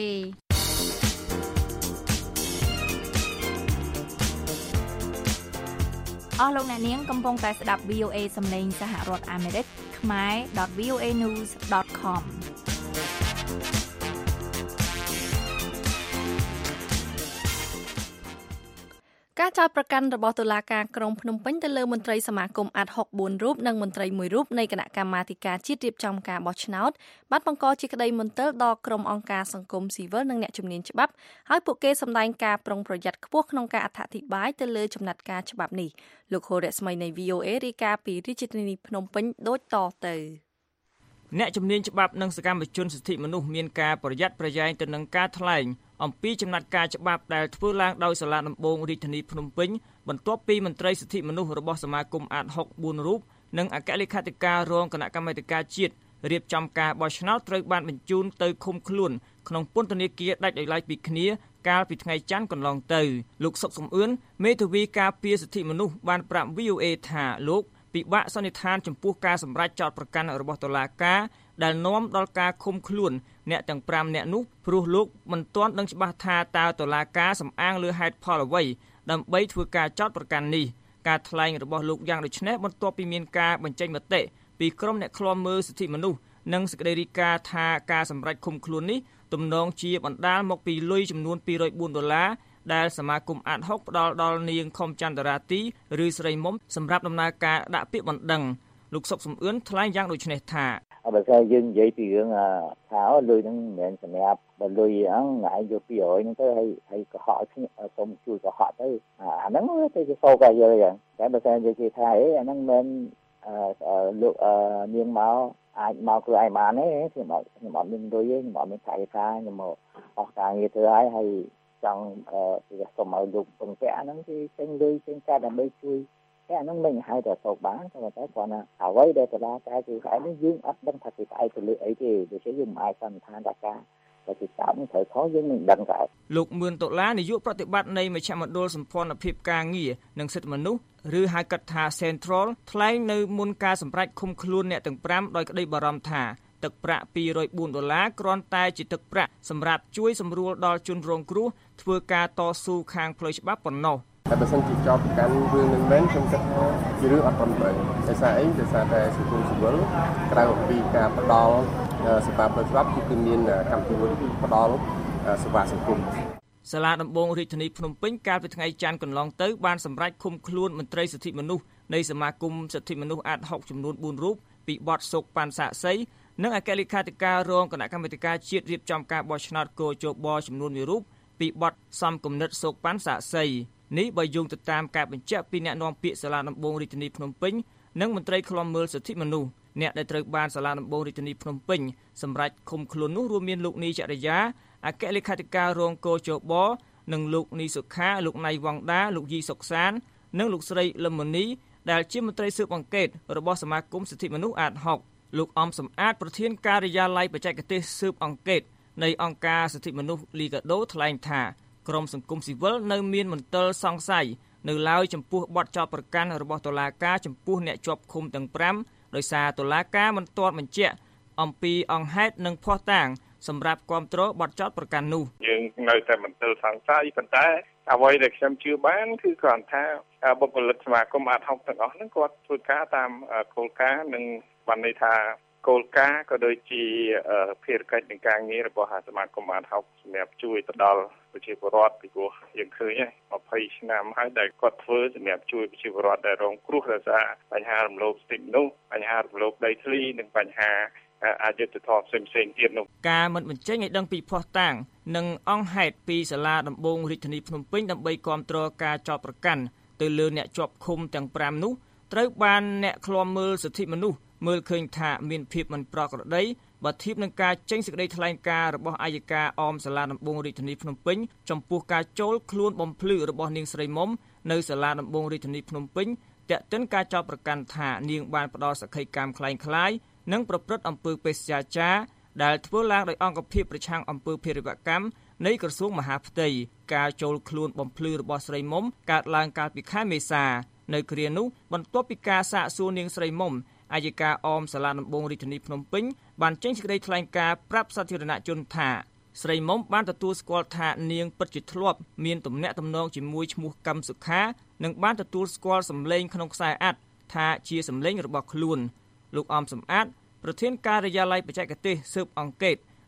អស់លោកអ្នកនាងកំពុងតែស្ដាប់ V O A សំឡេងសហរដ្ឋអាមេរិកខ្មែរ .v o a news dot com ការចោទប្រកាន់របស់តុលាការក្រុងភ្នំពេញទៅលើមន្ត្រីសមាគមអាតហុកបួនរូបនិងមន្ត្រីមួយរូបនៃគណៈកម្មាធិការជាតិរៀបចំការបោះឆ្នោតបានបង្កជាក្តីមន្ទិលដល់ក្រុមអង្គការសង្គមស៊ីវិលនិងអ្នកជំនាញច្បាប់ហើយពួកគេសម្ដែងការប្រុងប្រយ័ត្នខ្ពស់ក្នុងការអធិប្បាយទៅលើចំណាត់ការច្បាប់នេះលោកហូរ៉េស្មីនៃ វី អូ អេ រាយការណ៍ពីរាជធានីភ្នំពេញដូចតទៅអ្នកជំនាញច្បាប់និងសកម្មជនសិទ្ធិមនុស្សមានការប្រយ័ត្នប្រយែងទៅនឹងការថ្លែងអំពីចំណាត់ការច្បាប់ដែលធ្វើឡើងដោយសាលាដំបងរាជធានីភ្នំពេញបន្ទាប់ពីមន្ត្រីសិទ្ធិមនុស្សរបស់សមាគមអាតហុកបួនរូបនិងអគ្គលេខាធិការរងគណៈកម្មាធិការជាតិរៀបចំការបោះឆ្នោតត្រូវបានបញ្ជូនទៅឃុំខ្លួនក្នុងពន្ធនាគារដាច់ដោយឡែកពីគ្នាកាលពីថ្ងៃច័ន្ទកន្លងទៅលោកសុកសំអឿនមេធាវីការពារសិទ្ធិមនុស្សបានប្រាប់ វី អូ អេ ថាលោកពិបាកសន្និដ្ឋានចំពោះការសម្រេចចោទប្រកាន់របស់តុលាការដែលនាំដល់ការឃុំខ្លួនអ្នកទាំងប្រាំនាក់នោះព្រោះលោកមិនទាន់ដឹងច្បាស់ថាតើតុលាការសំអាងលើហេតុផលអ្វីដើម្បីធ្វើការចោទប្រកាន់នេះការថ្លែងរបស់លោកយ៉ាងដូចនេះបន្ទាប់ពីមានការបញ្ចេញមតិពីក្រុមអ្នកឃ្លាំមើលសិទ្ធិមនុស្សនិងសេចក្តីរាយការណ៍ថាការសម្រេចឃុំខ្លួននេះទំនងជាបណ្ដាលមកពីលុយចំនួនពីររយបួនដុល្លារដែលសមាគមអាតហុកផ្ដល់ដល់នាងខុមចន្ទរាទីឬស្រីមុំសម្រាប់ដំណើរការដាក់ពាក្យបណ្ដឹងលោកសុកសំអឿនថ្លែងយ៉ាងដូចនេះថាបើថាយើងនិយាយពីរឿងថាលុយហ្នឹងមិនមែនសម្រាប់បើលុយហ្នឹងឯងយកពីររយហ្នឹងទៅឲ្យឲ្យកុហកគ្នាសូមជួយកុហកទៅអាហ្នឹងទៅជាសោកឲ្យយើងយ៉ាងតែបើថានិយាយថាអីអាហ្នឹងមិនលោកនាងមកអាចមកគឺឯងបានទេខ្ញុំអត់ខ្ញុំអត់មានលុយទេខ្ញុំអត់មានថវិកាខ្ញុំមកអស់ការងារធ្វើឲ្យហើយចង់គឺសូមឲ្យលោកពឹងពាក់ហ្នឹងគឺចេញលុយចេញកាត់ដើម្បីជួយតែអាហ្នឹងមិនហៅតែសោកបានតែតែគាត់ណាអ្វីដែលតឡាការគឺឯនេះយើងអត់ដឹងថាគេផ្អែកទៅលើអីទេដូច្នេះយើងមិនអាចសន្និដ្ឋានថាការតែគេចាប់នឹងត្រូវខុសយើងមិនដឹងដែរលោកមឿនដុល្លារនាយកប្រតិបត្តិនៃមជ្ឈមណ្ឌលសម្ព័ន្ធភាពការងារនិងសិទ្ធិមនុស្សឬហៅកាត់ថា Central ថ្លែងនៅមុនការសម្រេចឃុំខ្លួនអ្នកទាំងប្រាំដោយក្តីបារម្ភថាទឹកប្រាក់ពីររយបួនដុល្លារគ្រាន់តែជាទឹកប្រាក់សម្រាប់ជួយសម្រួលដល់ជនរងគ្រោះធ្វើការតស៊ូខាងផ្លូវច្បាប់ប៉ុណ្ណោះតែបើសិនជាចោទប្រកាន់រឿងនឹងមែនខ្ញុំគិតថាជារឿងអត់ប្រំប្រែងដោយសារអីដោយសារតែសង្គមស៊ីវិលក្រៅពីការផ្ដល់សេវាផ្លូវច្បាប់គឺមានកម្មវិធីផ្ដល់សេវាសង្គមសាលាដំបងរាជធានីភ្នំពេញកាលពីថ្ងៃច័ន្ទកន្លងទៅបានសម្រេចឃុំខ្លួនមន្ត្រីសិទ្ធិមនុស្សនៃសមាគមសិទ្ធិមនុស្សអាតហុកចំនួនបួនរូបពីបទសោកប៉ាន់សាក់សីនិងអគ្គលេខាធិការរងគណៈកម្មាធិការជាតិរៀបចំការបោះឆ្នោតកោជបចំនួនមួយរូបពីបទសំគំនិតសោកប៉ាន់សាក់សីនេះបើយោងទៅតាមការបញ្ជាក់ពីអ្នកនាំពាក្យសាលាដំបងរាជធានីភ្នំពេញនិងមន្ត្រីឃ្លាំមើលសិទ្ធិមនុស្សអ្នកដែលត្រូវបានសាលាដំបងរាជធានីភ្នំពេញសម្រេចឃុំខ្លួននោះរួមមានលោកនីចរិយាអគ្គលេខាធិការរងកោជបនិងលោកនីសុខាលោកណៃវងដាលោកយីសុកសាននិងលោកស្រីលឹមមនីដែលជាមន្ត្រីស៊ើបអង្កេតរបស់សមាគមសិទ្ធិមនុស្សអាតហុកលោកអំសំអាតប្រធានការិយាល័យបច្ចេកទេសស៊ើបអង្កេតនៃអង្គការសិទ្ធិមនុស្សលីកាដូថ្លែងថាក្រមសង្គមស៊ីវិលនៅមានមន្ទិលសង្ស័យនៅឡើយចំពោះបទចោទប្រកាន់របស់តុលាការចំពោះអ្នកជាប់ឃុំទាំងប្រាំដោយសារតុលាការមិនទាន់បញ្ជាក់អំពីអង្គហេតុនិងភស្តុតាងសម្រាប់គ្រប់គ្រងបទចោទប្រកាន់នោះយើងនៅតែមន្ទិលសង្ស័យប៉ុន្តែអ្វីដែលខ្ញុំជឿបានគឺគ្រាន់ថាបុគ្គលិកសមាគមអាតហុកទាំងអស់ហ្នឹងគាត់ធ្វើការតាមគោលការណ៍និងបានន័យថាគោលការណ៍ក៏ដូចជាភារកិច្ចនៃការងាររបស់សមាគមអាតហុកសម្រាប់ជួយទៅដល់ប្រជាពលរដ្ឋពីព្រោះយើងឃើញហើយยี่สิบឆ្នាំហើយដែលគាត់ធ្វើសម្រាប់ជួយប្រជាពលរដ្ឋដែលរងគ្រោះដោយសារបញ្ហារំលោភសិទ្ធិមនុស្សបញ្ហារំលោភដីធ្លីនិងបញ្ហាអយុត្តិធម៌ផ្សេងផ្សេងទៀតនោះការមិនបញ្ចេញឲ្យដឹងពីភស្តុតាងនិងអង្គហេតុពីសាលាដំបងរាជធានីភ្នំពេញដើម្បីគ្រប់គ្រងការចោទប្រកាន់ទៅលើអ្នកជាប់ឃុំទាំងប្រាំនោះត្រូវបានអ្នកឃ្លាំមើលសិទ្ធិមនុស្សមើលឃើញថាមានភាពមិនប្រក្រតីបើធៀបនឹងការចេញសេចក្តីថ្លែងការណ៍របស់អัยការអមសាលាដំបងរាជធានីភ្នំពេញចំពោះការចូលខ្លួនបំភ្លឺរបស់នាងស្រីមុំនៅសាលាដំបងរាជធានីភ្នំពេញតាក់ទិនការចោទប្រកាន់ថានាងបានផ្ដល់សក្ខីកម្មคล้ายៗនិងប្រព្រឹត្តអំពើបេសកចារដែលធ្វើឡើងដោយអង្គភាពប្រឆាំងអំពើភេរវកម្មនៃក្រសួងមហាផ្ទៃការចូលខ្លួនបំភ្លឺរបស់ស្រីមុំកើតឡើងកាលពីខែមេសានៅគ្រានោះបន្ទាប់ពីការសាកសួរនាងស្រីមុំអัยការអមសាលាដំបងរាជធានីភ្នំពេញបានចេញសេចក្តីថ្លែងការណ៍ប្រាប់សាធារណជនថាស្រីមុំបានទទួលស្គាល់ថានាងពិតជាធ្លាប់មានទំនាក់ទំនងជាមួយឈ្មោះកឹមសុខានិងបានទទួលស្គាល់សម្លេងក្នុងខ្សែអត្ថថាជាសម្លេងរបស់ខ្លួនលោកអមសំអាតប្រធានការិយាល័យបច្ចេកទេសស៊ើបអង្កេត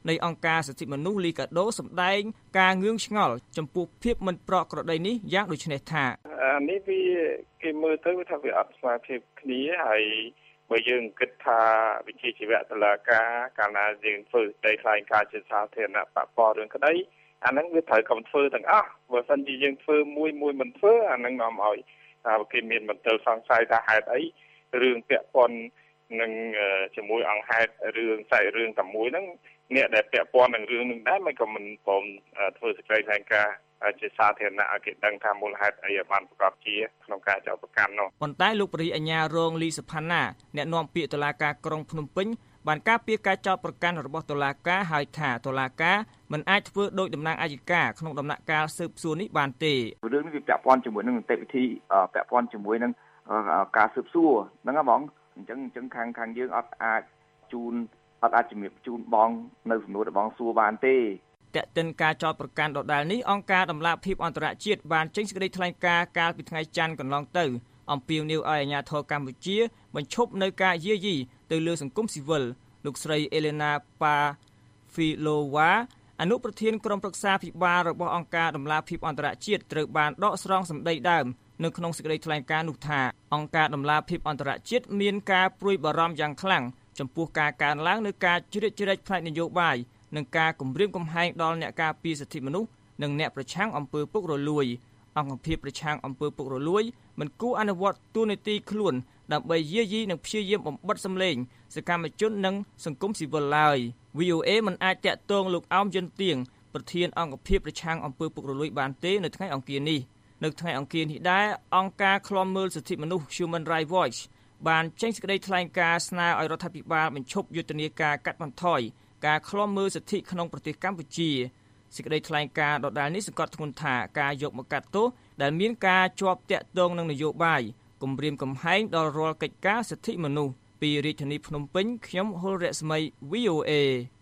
នៃអង្គការសិទ្ធិមនុស្សលីកាដូសម្ដែងការងឿងឆ្ងល់ចំពោះភាពមិនប្រក្រតីនេះយ៉ាងដូចនេះថានេះវាគេមើលទៅថាវាអត់ស្មើភាពគ្នាហើយបើយើងគិតថាវិជាជីវៈតុលាការកាលណាយើងធ្វើតែខ្លែងការជាសាធារណៈបពរឿងក្តីអាហ្នឹងវាត្រូវកុំធ្វើទាំងអស់បើមិនជាយើងធ្វើមួយមួយមិនធ្វើអាហ្នឹងនាំឲ្យថាគេមានមន្ទិលសង្ស័យថាហេតុអីរឿងពាក់ព័ន្ធនឹងជាមួយអង្គហេតុរឿងសាច់រឿងតែមួយហ្នឹងអ្នកដែលពាក់ព័ន្ធនឹងរឿងនឹងដែរមិនក៏មិនព្រមធ្វើសេចក្តីថ្លែងការណ៍ជាសាធារណៈឲ្យគេដឹងថាមូលហេតុអីបានប្រកបជាក្នុងការចោទប្រកាន់នោះប៉ុន្តែលោកព្រះរាជអាជ្ញារងលីសុផាណាអ្នកនាំពាក្យតុលាការក្រុងភ្នំពេញបានការពារការចោទប្រកាន់របស់តុលាការហើយថាតុលាការមិនអាចធ្វើដោយតំណាងអัยការក្នុងដំណាក់កាលស៊ើបសួរនេះបានទេរឿងនេះវាពាក់ព័ន្ធជាមួយនឹងនីតិវិធីពាក់ព័ន្ធជាមួយនឹងការស៊ើបសួរហ្នឹងហ៎បងអញ្ចឹងអញ្ចឹងខាងខាងយើងអត់អាចជូនអត់អាចជំរាបជូនបងនៅសំណួរដែលបងសួរបានទេតែកតិនការចោទប្រកាន់ដដែលនេះអង្គការដំឡាភិបអន្តរជាតិបានចេញសេចក្តីថ្លែងការណ៍កាលពីថ្ងៃច័ន្ទកន្លងទៅអំពាវនាវឲ្យអាជ្ញាធរកម្ពុជាបញ្ឈប់នៅការយាយីទៅលើសង្គមស៊ីវិលលោកស្រីអេលេណាប៉ាហ្វីឡូវ៉ាអនុប្រធានក្រុមប្រឹក្សាភិបាលរបស់អង្គការដំឡាភិបអន្តរជាតិត្រូវបានដកស្រង់សម្ដីដើមនៅក្នុងសេចក្តីថ្លែងការណ៍នោះថាអង្គការដំឡាភិបអន្តរជាតិមានការព្រួយបារម្ភយ៉ាងខ្លាំងចំពោះការកើនឡើងនៃការជ្រៀតជ្រែកផ្នែកនយោបាយនិងការគំរាមកំហែងដល់អ្នកការពារសិទ្ធិមនុស្សនិងអ្នកប្រឆាំងអំពើពុករលួយអង្គភាពប្រឆាំងអំពើពុករលួយមិនគួរអនុវត្តតួនាទីខ្លួនដើម្បីយាយីនិងព្យាយាមបំបិទសម្លេងសកម្មជននិងសង្គមស៊ីវិលឡើយ វី អូ เอ មិនអាចតាក់ទងលោកអោមយន្តទៀងប្រធានអង្គភាពប្រឆាំងអំពើពុករលួយបានទេនៅថ្ងៃអង្គារនេះនៅថ្ងៃអង្គារនេះដែរអង្គការឃ្លាំមើលសិទ្ធិមនុស្ស Human Rights Watch បានចេញសេចក្តីថ្លែងការណ៍ស្នើឲ្យរដ្ឋាភិបាលបញ្ឈប់យុទ្ធនាការកាត់បន្ថយការឃ្លាំមើលសិទ្ធិក្នុងប្រទេសកម្ពុជាសេចក្តីថ្លែងការណ៍ដដែលនេះសង្កត់ធ្ងន់ថាការយកមកកាត់ទោសដែលមានការជាប់តាក់ទងនឹងនយោបាយគំរាមកំហែងដល់រាល់កិច្ចការសិទ្ធិមនុស្សពីរាជធានីភ្នំពេញខ្ញុំហុលរស្មី វី អូ เอ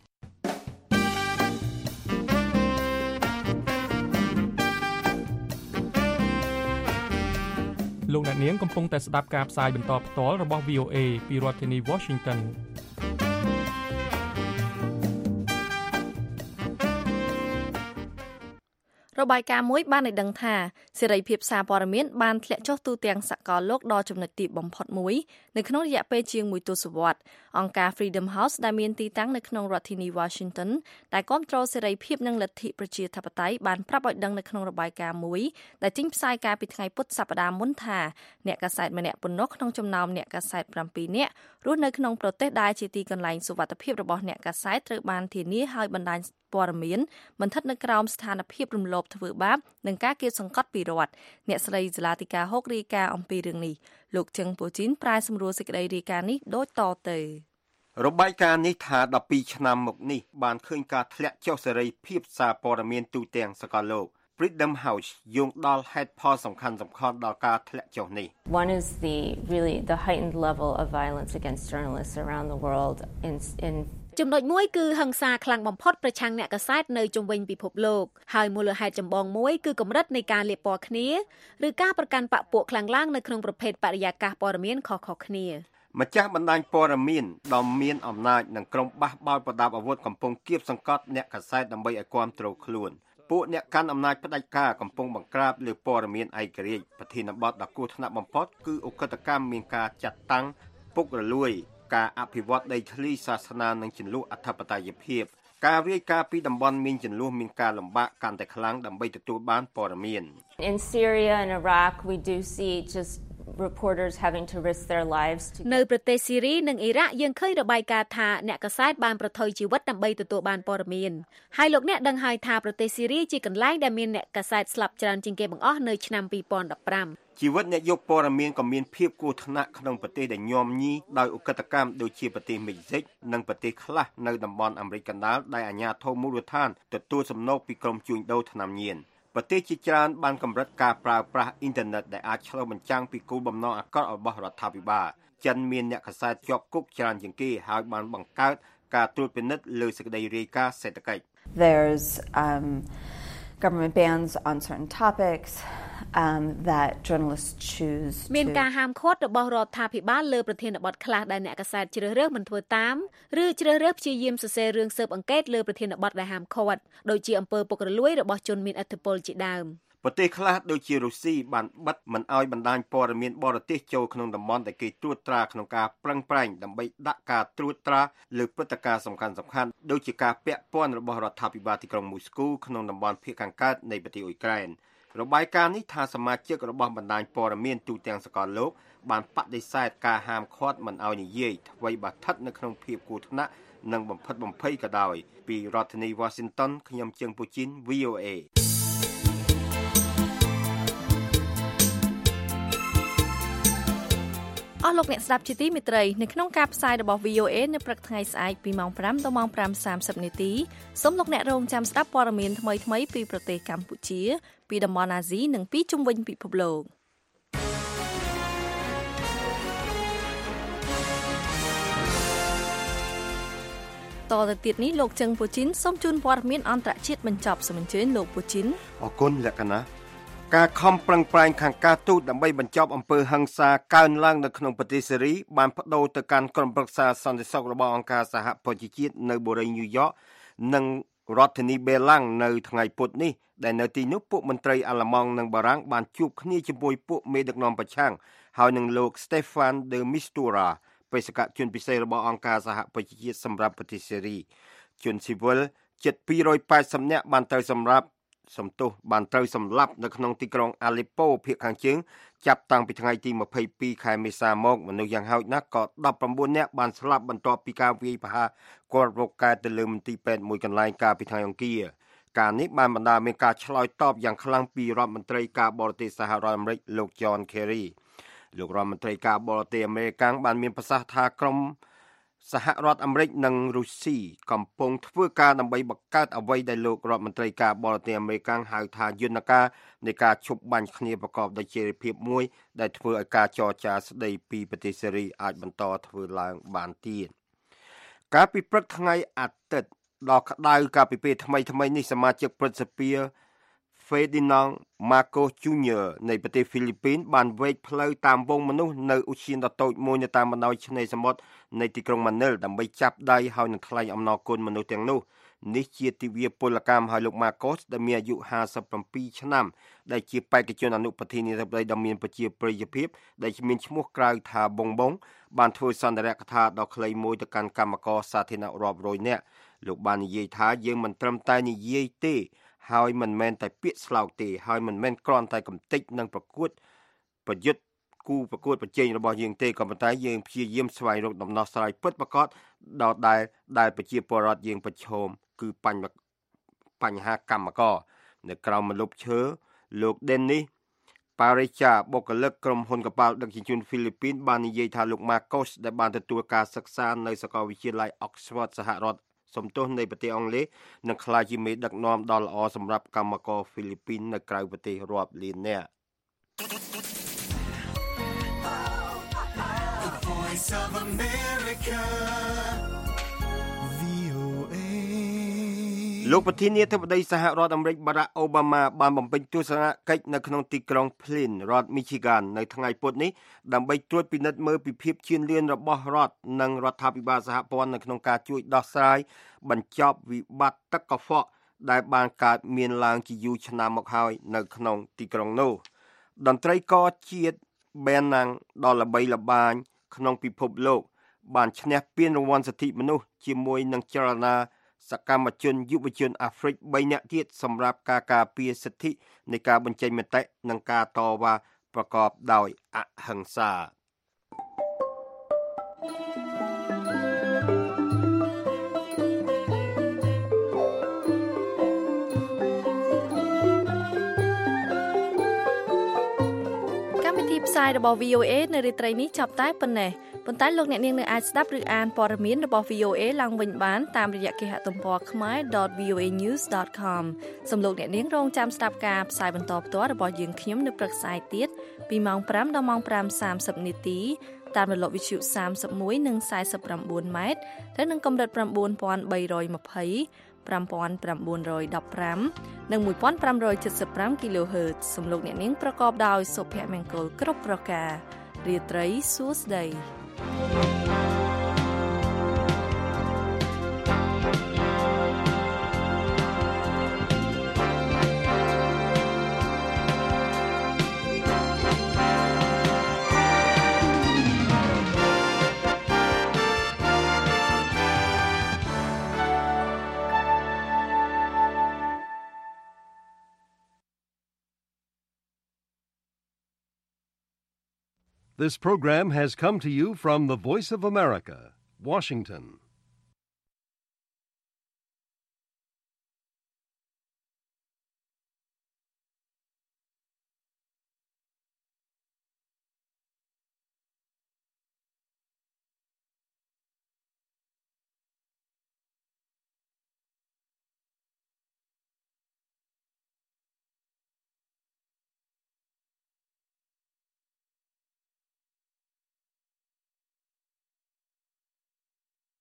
លោកអ្នកនាងកំពុងតែស្ដាប់ការផ្សាយបន្តផ្ទាល់របស់ វី អូ เอ ពីរដ្ឋធានី Washington របាយការណ៍មួយបានឲ្យដឹងថាសេរីភាពសារព័ត៌មានបានធ្លាក់ចុះទូទាំងសកលលោកដល់ចំណុចទាបបំផុតមួយនៅក្នុងរយៈពេលជាងមួយទសវត្សរ៍អង្គការ Freedom House ដែលមានទីតាំងនៅក្នុងរដ្ឋធានី Washington ដែលគាំទ្រសេរីភាពនិងលទ្ធិប្រជាធិបតេយ្យបានប្រាប់ឲ្យដឹងនៅក្នុងរបាយការណ៍មួយដែលចេញផ្សាយកាលពីថ្ងៃពុធសប្តាហ៍មុនថាអ្នកកាសែតម្នាក់ប៉ុណ្ណោះក្នុងចំណោមអ្នកកាសែតប្រាំពីរនាក់រស់នៅក្នុងប្រទេសដែលជាទីកន្លែងសុវត្ថិភាពរបស់អ្នកកាសែតត្រូវបានធានាឲ្យបណ្ដាញព័ត៌មានមិនស្ថិតនៅក្រោមស្ថានភាពរំលោភធ្វើបាបនិងការគាបសង្កត់ពីរដ្ឋអ្នកស្រីសាឡាទីកាហុករាយការណ៍អំពីរឿងនេះលោកជឹងពូជីនប្រាយសម្រួលសេចក្តីរាយការណ៍នេះដូចតទៅរបាយការណ៍នេះថាដប់ពីរឆ្នាំមកនេះបានឃើញការធ្លាក់ចុះសេរីភាពសារព័ត៌មានទូទាំងសកលលោក Freedom House យោងដល់ហេតុផលសំខាន់ៗដល់ការធ្លាក់ចុះនេះ One is the really the heightened level of violence against journalists around the world in in ចំណុចមួយគឺហិង្សាខ្លាំងបំផុតប្រឆាំងអ្នកកាសែតនៅជុំវិញពិភពលោកហើយមូលហេតុចម្បងមួយគឺកម្រិតនៃការលាបពណ៌គ្នាឬការប្រកាន់បកពួកខ្លាំងឡើងនៅក្នុងប្រភេទបរិយាកាសព័ត៌មានខុសៗគ្នាម្ចាស់បណ្ដាញព័ត៌មានដ៏មានអំណាចនិងក្រុមបះបោរប្រដាប់អាវុធកំពុងគៀបសង្កត់អ្នកកាសែតដើម្បីឲ្យគាំទ្រខ្លួនពួកអ្នកកាន់អំណាចផ្ដាច់ការកំពុងបង្ក្រាបលើព័ត៌មានឯករាជ្យប្រធានបទដ៏គ្រោះថ្នាក់បំផុតគឺឧក្រិដ្ឋកម្មមានការចាត់តាំងពុករលួយការអភិវឌ្ឍដីធ្លីសាសនានិងចំនួនអធិបតេយ្យភាពការរាយការណ៍ពីតំបន់មានចំនួនមានការលំបាកកាន់តែខ្លាំងដើម្បីទទួលបានព័ត៌មាន In Syria and Iraq we do see just reporters having to risk their lives to នៅប្រទេសស៊ីរីនិងអ៊ីរ៉ាក់យើងឃើញរបាយការណ៍ថាអ្នកកាសែតបានប្រថុយជីវិតដើម្បីទទួលបានព័ត៌មានហើយលោកអ្នកដឹងហើយថាប្រទេសស៊ីរីជាកន្លែងដែលមានអ្នកកាសែតស្លាប់ច្រើនជាងគេបង្អស់នៅឆ្នាំពីរពាន់ដប់ប្រាំជីវិតអ្នកយកព័ត៌មានក៏មានភាពគ្រោះថ្នាក់ក្នុងប្រទេសដែលញោមញីដោយឧក្រិដ្ឋកម្មដូចជាប្រទេសមេក្សិកនិងប្រទេសខ្លះនៅតំបន់អាមេរិកកណ្ដាលដែលអាជ្ញាធរមូលដ្ឋានទទួលសំណូកពីក្រុមជួញដូរថ្នាំញៀនប្រទេសជាច្រើនបានកម្រិតការប្រើប្រាស់អ៊ីនធឺណិតដែលអាចឆ្លុះបញ្ចាំងពីគោលបំណងអាក្រក់របស់រដ្ឋាភិបាលចិនមានអ្នកកាសែតជាប់គុកច្រើនជាងគេហើយបានបង្កើតការត្រួតពិនិត្យលើសេចក្តីរាយការណ៍សេដ្ឋកិច្ច There's um government bans on certain topics um, that journalists choose មានការហាមឃាត់របស់រដ្ឋាភិបាលលើប្រធានបទខ្លះដែលអ្នកកាសែតជ្រើសរើសមិនធ្វើតាមឬជ្រើសរើសព្យាយាមសរសេររឿងស៊ើបអង្កេតលើប្រធានបទដែលហាមឃាត់ដូចជាអំពើពុករលួយរបស់ជនមានឥទ្ធិពលជាដើមប្រទេសខ្លះដូចជារុស្ស៊ីបានបិទមិនអោយបណ្ដាញព័ត៌មានបរទេសចូលក្នុងតំបន់ដែលគេត្រួតត្រាក្នុងការប្រឹងប្រែងដើម្បីដាក់ការត្រួតត្រាលើព្រឹត្តិការណ៍សំខាន់ៗដូចជាការពាក់ព័ន្ធរបស់រដ្ឋាភិបាលទីក្រុងមូស្គូក្នុងតំបន់ភាគខាងកើតនៃប្រទេសអ៊ុយក្រែនរបាយការណ៍នេះថាសមាជិករបស់បណ្ដាញព័ត៌មានទូទាំងសកលលោកបានបដិសេធការហាមឃាត់មិនអោយនិយាយអ្វីបើស្ថិតនៅក្នុងភាពគ្រោះថ្នាក់និងបំផិតបំភ័យក៏ដោយពីរដ្ឋធានី Washington ខ្ញុំជើងពូជីន វី អូ เอអស់លោកអ្នកស្ដាប់ជាទីមេត្រីនៅក្នុងការផ្សាយរបស់ វី អូ เอ នៅព្រឹកថ្ងៃស្អែកពីម៉ោងប្រាំដល់ម៉ោងប្រាំសាមសិបនាទីសូមលោកអ្នករងចាំស្ដាប់ព័ត៌មានថ្មីៗពីប្រទេសកម្ពុជាពីតំបន់អាស៊ីនិងពីជុំវិញពិភពលោកតទៅទៀតនេះលោកជឹងពូជីនសូមជូនព័ត៌មានអន្តរជាតិបញ្ចប់សូមអញ្ជើញលោកពូជីនអរគុណលក្ខណៈការខំប្រឹងប្រែងខាងការទូតដើម្បីបញ្ចប់អំពើហិង្សាកើនឡើងនៅក្នុងប្រទេសសេរីបានប្តូរទៅកាន់ក្រុមប្រឹក្សាសន្តិសុខរបស់អង្គការសហប្រជាជាតិនៅបូរីញូវយ៉កនិងរដ្ឋធានីបេឡាំងនៅថ្ងៃពុធនេះដែលនៅទីនោះពួកមន្ត្រីអាល្លឺម៉ង់និងបារាំងបានជួបគ្នាជាមួយពួកមេដឹកនាំប្រឆាំងហើយនឹងលោក Stefan de Mistura បេសកជនពិសេសរបស់អង្គការសហប្រជាជាតិសម្រាប់ប្រទេសសេរីជនស៊ីវិលជិតពីររយប៉ែតសិបនាក់បានត្រូវសម្រាប់សំទោសបានត្រូវសម្លាប់នៅក្នុងទីក្រុងអាឡេប៉ូភាគខាងជើងចាប់តាំងពីថ្ងៃទីម្ភៃពីរខែមេសាមកមនុស្សយ៉ាងហោចណាស់ក៏ដប់ប្រាំបួននាក់បានស្លាប់បន្ទាប់ពីការវាយប្រហារគាត់រកកែទៅលើមន្ទីរពេទ្យមួយកន្លែងកាលពីថ្ងៃអង្គារការនេះបានបណ្ដាលមានការឆ្លើយតបយ៉ាងខ្លាំងពីរដ្ឋមន្ត្រីការបរទេសសហរដ្ឋអាមេរិកលោក John Kerry លោករដ្ឋមន្ត្រីការបរទេសអាមេរិកបានមានប្រសាសន៍ថាក្រុមសហរដ្ឋអាមេរិកនិងរុស្ស៊ីកំពុងធ្វើការដើម្បីបង្កើតអ្វីដែលលោករដ្ឋមន្ត្រីការបរទេសអាមេរិកហៅថាយន្តការនៃការឈប់បាញ់គ្នាប្រកបដោយចីរភាពមួយដែលធ្វើឲ្យការចរចាស្ដីពីប្រទេសសេរីអាចបន្តធ្វើឡើងបានទៀតកាលពីព្រឹកថ្ងៃអាទិត្យដ៏ក្តៅកាលពីពេលថ្មីថ្មីនេះសមាជិកព្រឹទ្ធសភា Ferdinand Marcos Junior នៃប្រទេសហ្វីលីពីនបានវែកផ្លូវតាមវងមនុស្សនៅឧទ្យានដ៏តូចមួយនៅតាមបណ្ដោយឆ្នេរសមុទ្រនៃទីក្រុងម៉ានីលដើម្បីចាប់ដៃហើយនឹងថ្លែងអំណរគុណមនុស្សទាំងនោះនេះជាទិវាពលកម្មហើយលោក Marcos ដែលមានអាយុห้าสิบเจ็ดឆ្នាំដែលជាបេក្ខជនអនុប្រធានាធិបតីដ៏មានប្រជាប្រិយភាពដែលមានឈ្មោះក្រៅថាបងបងបានធ្វើសន្ទរកថាដ៏ខ្លីមួយទៅកាន់កម្មករសាធារណៈរាប់រយនាក់លោកបាននិយាយថាយើងមិនត្រឹមតែនិយាយទេហើយមិនមែនតែពាក្យស្លោកទេហើយមិនមែនគ្រាន់តែកំទេចនឹងប្រកួតប្រយុទ្ធគូប្រកួតប្រជែងរបស់យើងទេក៏ប៉ុន្តែយើងព្យាយាមស្វែងរកដំណោះស្រាយពិតប្រាកដដល់ដែលដែលប្រជាពលរដ្ឋយើងប្រឈមគឺបញ្ហាបញ្ហាកម្មករនៅក្រៅម្លប់ឈើលោក Denis Pareja បុគ្គលិកក្រុមហ៊ុនកប៉ាល់ដឹកជញ្ជូនហ្វីលីពីនបាននិយាយថាលោក Marcos ដែលបានទទួលការសិក្សានៅសាកលវិទ្យាល័យ Oxford សហរដ្ឋសំទោសនៃប្រទេសអង់គ្លេសនឹងក្លាយជាមេដឹកនាំដ៏ល្អសម្រាប់កម្មករហ្វីលីពីននៅក្រៅប្រទេសរាប់លាននាក់លោកប្រធានាធិបតីសហរដ្ឋអាមេរិក Barack Obama បានបំពេញទស្សនកិច្ចនៅក្នុងទីក្រុង Flint រដ្ឋ Michigan នៅថ្ងៃពុធនេះដើម្បីត្រួតពិនិត្យមើលពីភាពជឿនលឿនរបស់រដ្ឋនិងរដ្ឋាភិបាលសហព័ន្ធនៅក្នុងការជួយដោះស្រាយបញ្ចប់វិបត្តិទឹកកខ្វក់ដែលបានកើតមានឡើងជាយូរឆ្នាំមកហើយនៅក្នុងទីក្រុងនោះតន្ត្រីករជាតិ Benang ដ៏ល្បីល្បាញក្នុងពិភពលោកបានឈ្នះពានរង្វាន់សិទ្ធិមនុស្សជាមួយនឹងចលនាសកម្មជនយុវជនអាហ្វ្រិកបីនាក់ទៀតសម្រាប់ការការពារសិទ្ធិនៃការបញ្ចេញមតិនិងការតវ៉ាប្រកបដោយអហិង្សាកម្មវិធីផ្សាយរបស់ វី អូ เอ នៅរាត្រីនេះចាប់តែប៉ុណ្ណេះប៉ុន្តែលោកអ្នកនាងនៅអាចស្ដាប់ឬអានព័ត៌មានរបស់ វី អូ เอ ឡើងវិញបានតាមរយៈគេហទំព័រ khmae dot v o a news dot com សូមលោកអ្នកនាងរងចាំស្ដាប់ការផ្សាយបន្តផ្ទាល់របស់យើងខ្ញុំនៅព្រឹកស្អែកទៀតពីម៉ោងប្រាំដល់ម៉ោងប្រាំសាមសិបនាទីតាមរលកវិទ្យុសាមសិបមួយនិងសាយសិបប្រាំបួនម៉ែត្រទៅនឹងកម្រិត៩,៣២០ five nine one five និង one five seven five គីឡូហឺត សំលោកអ្នកនាងប្រកបដោយសុភមង្គលគ្រប់ប្រការរាត្រីសួស្តី This program has come to you from the Voice of America, Washington.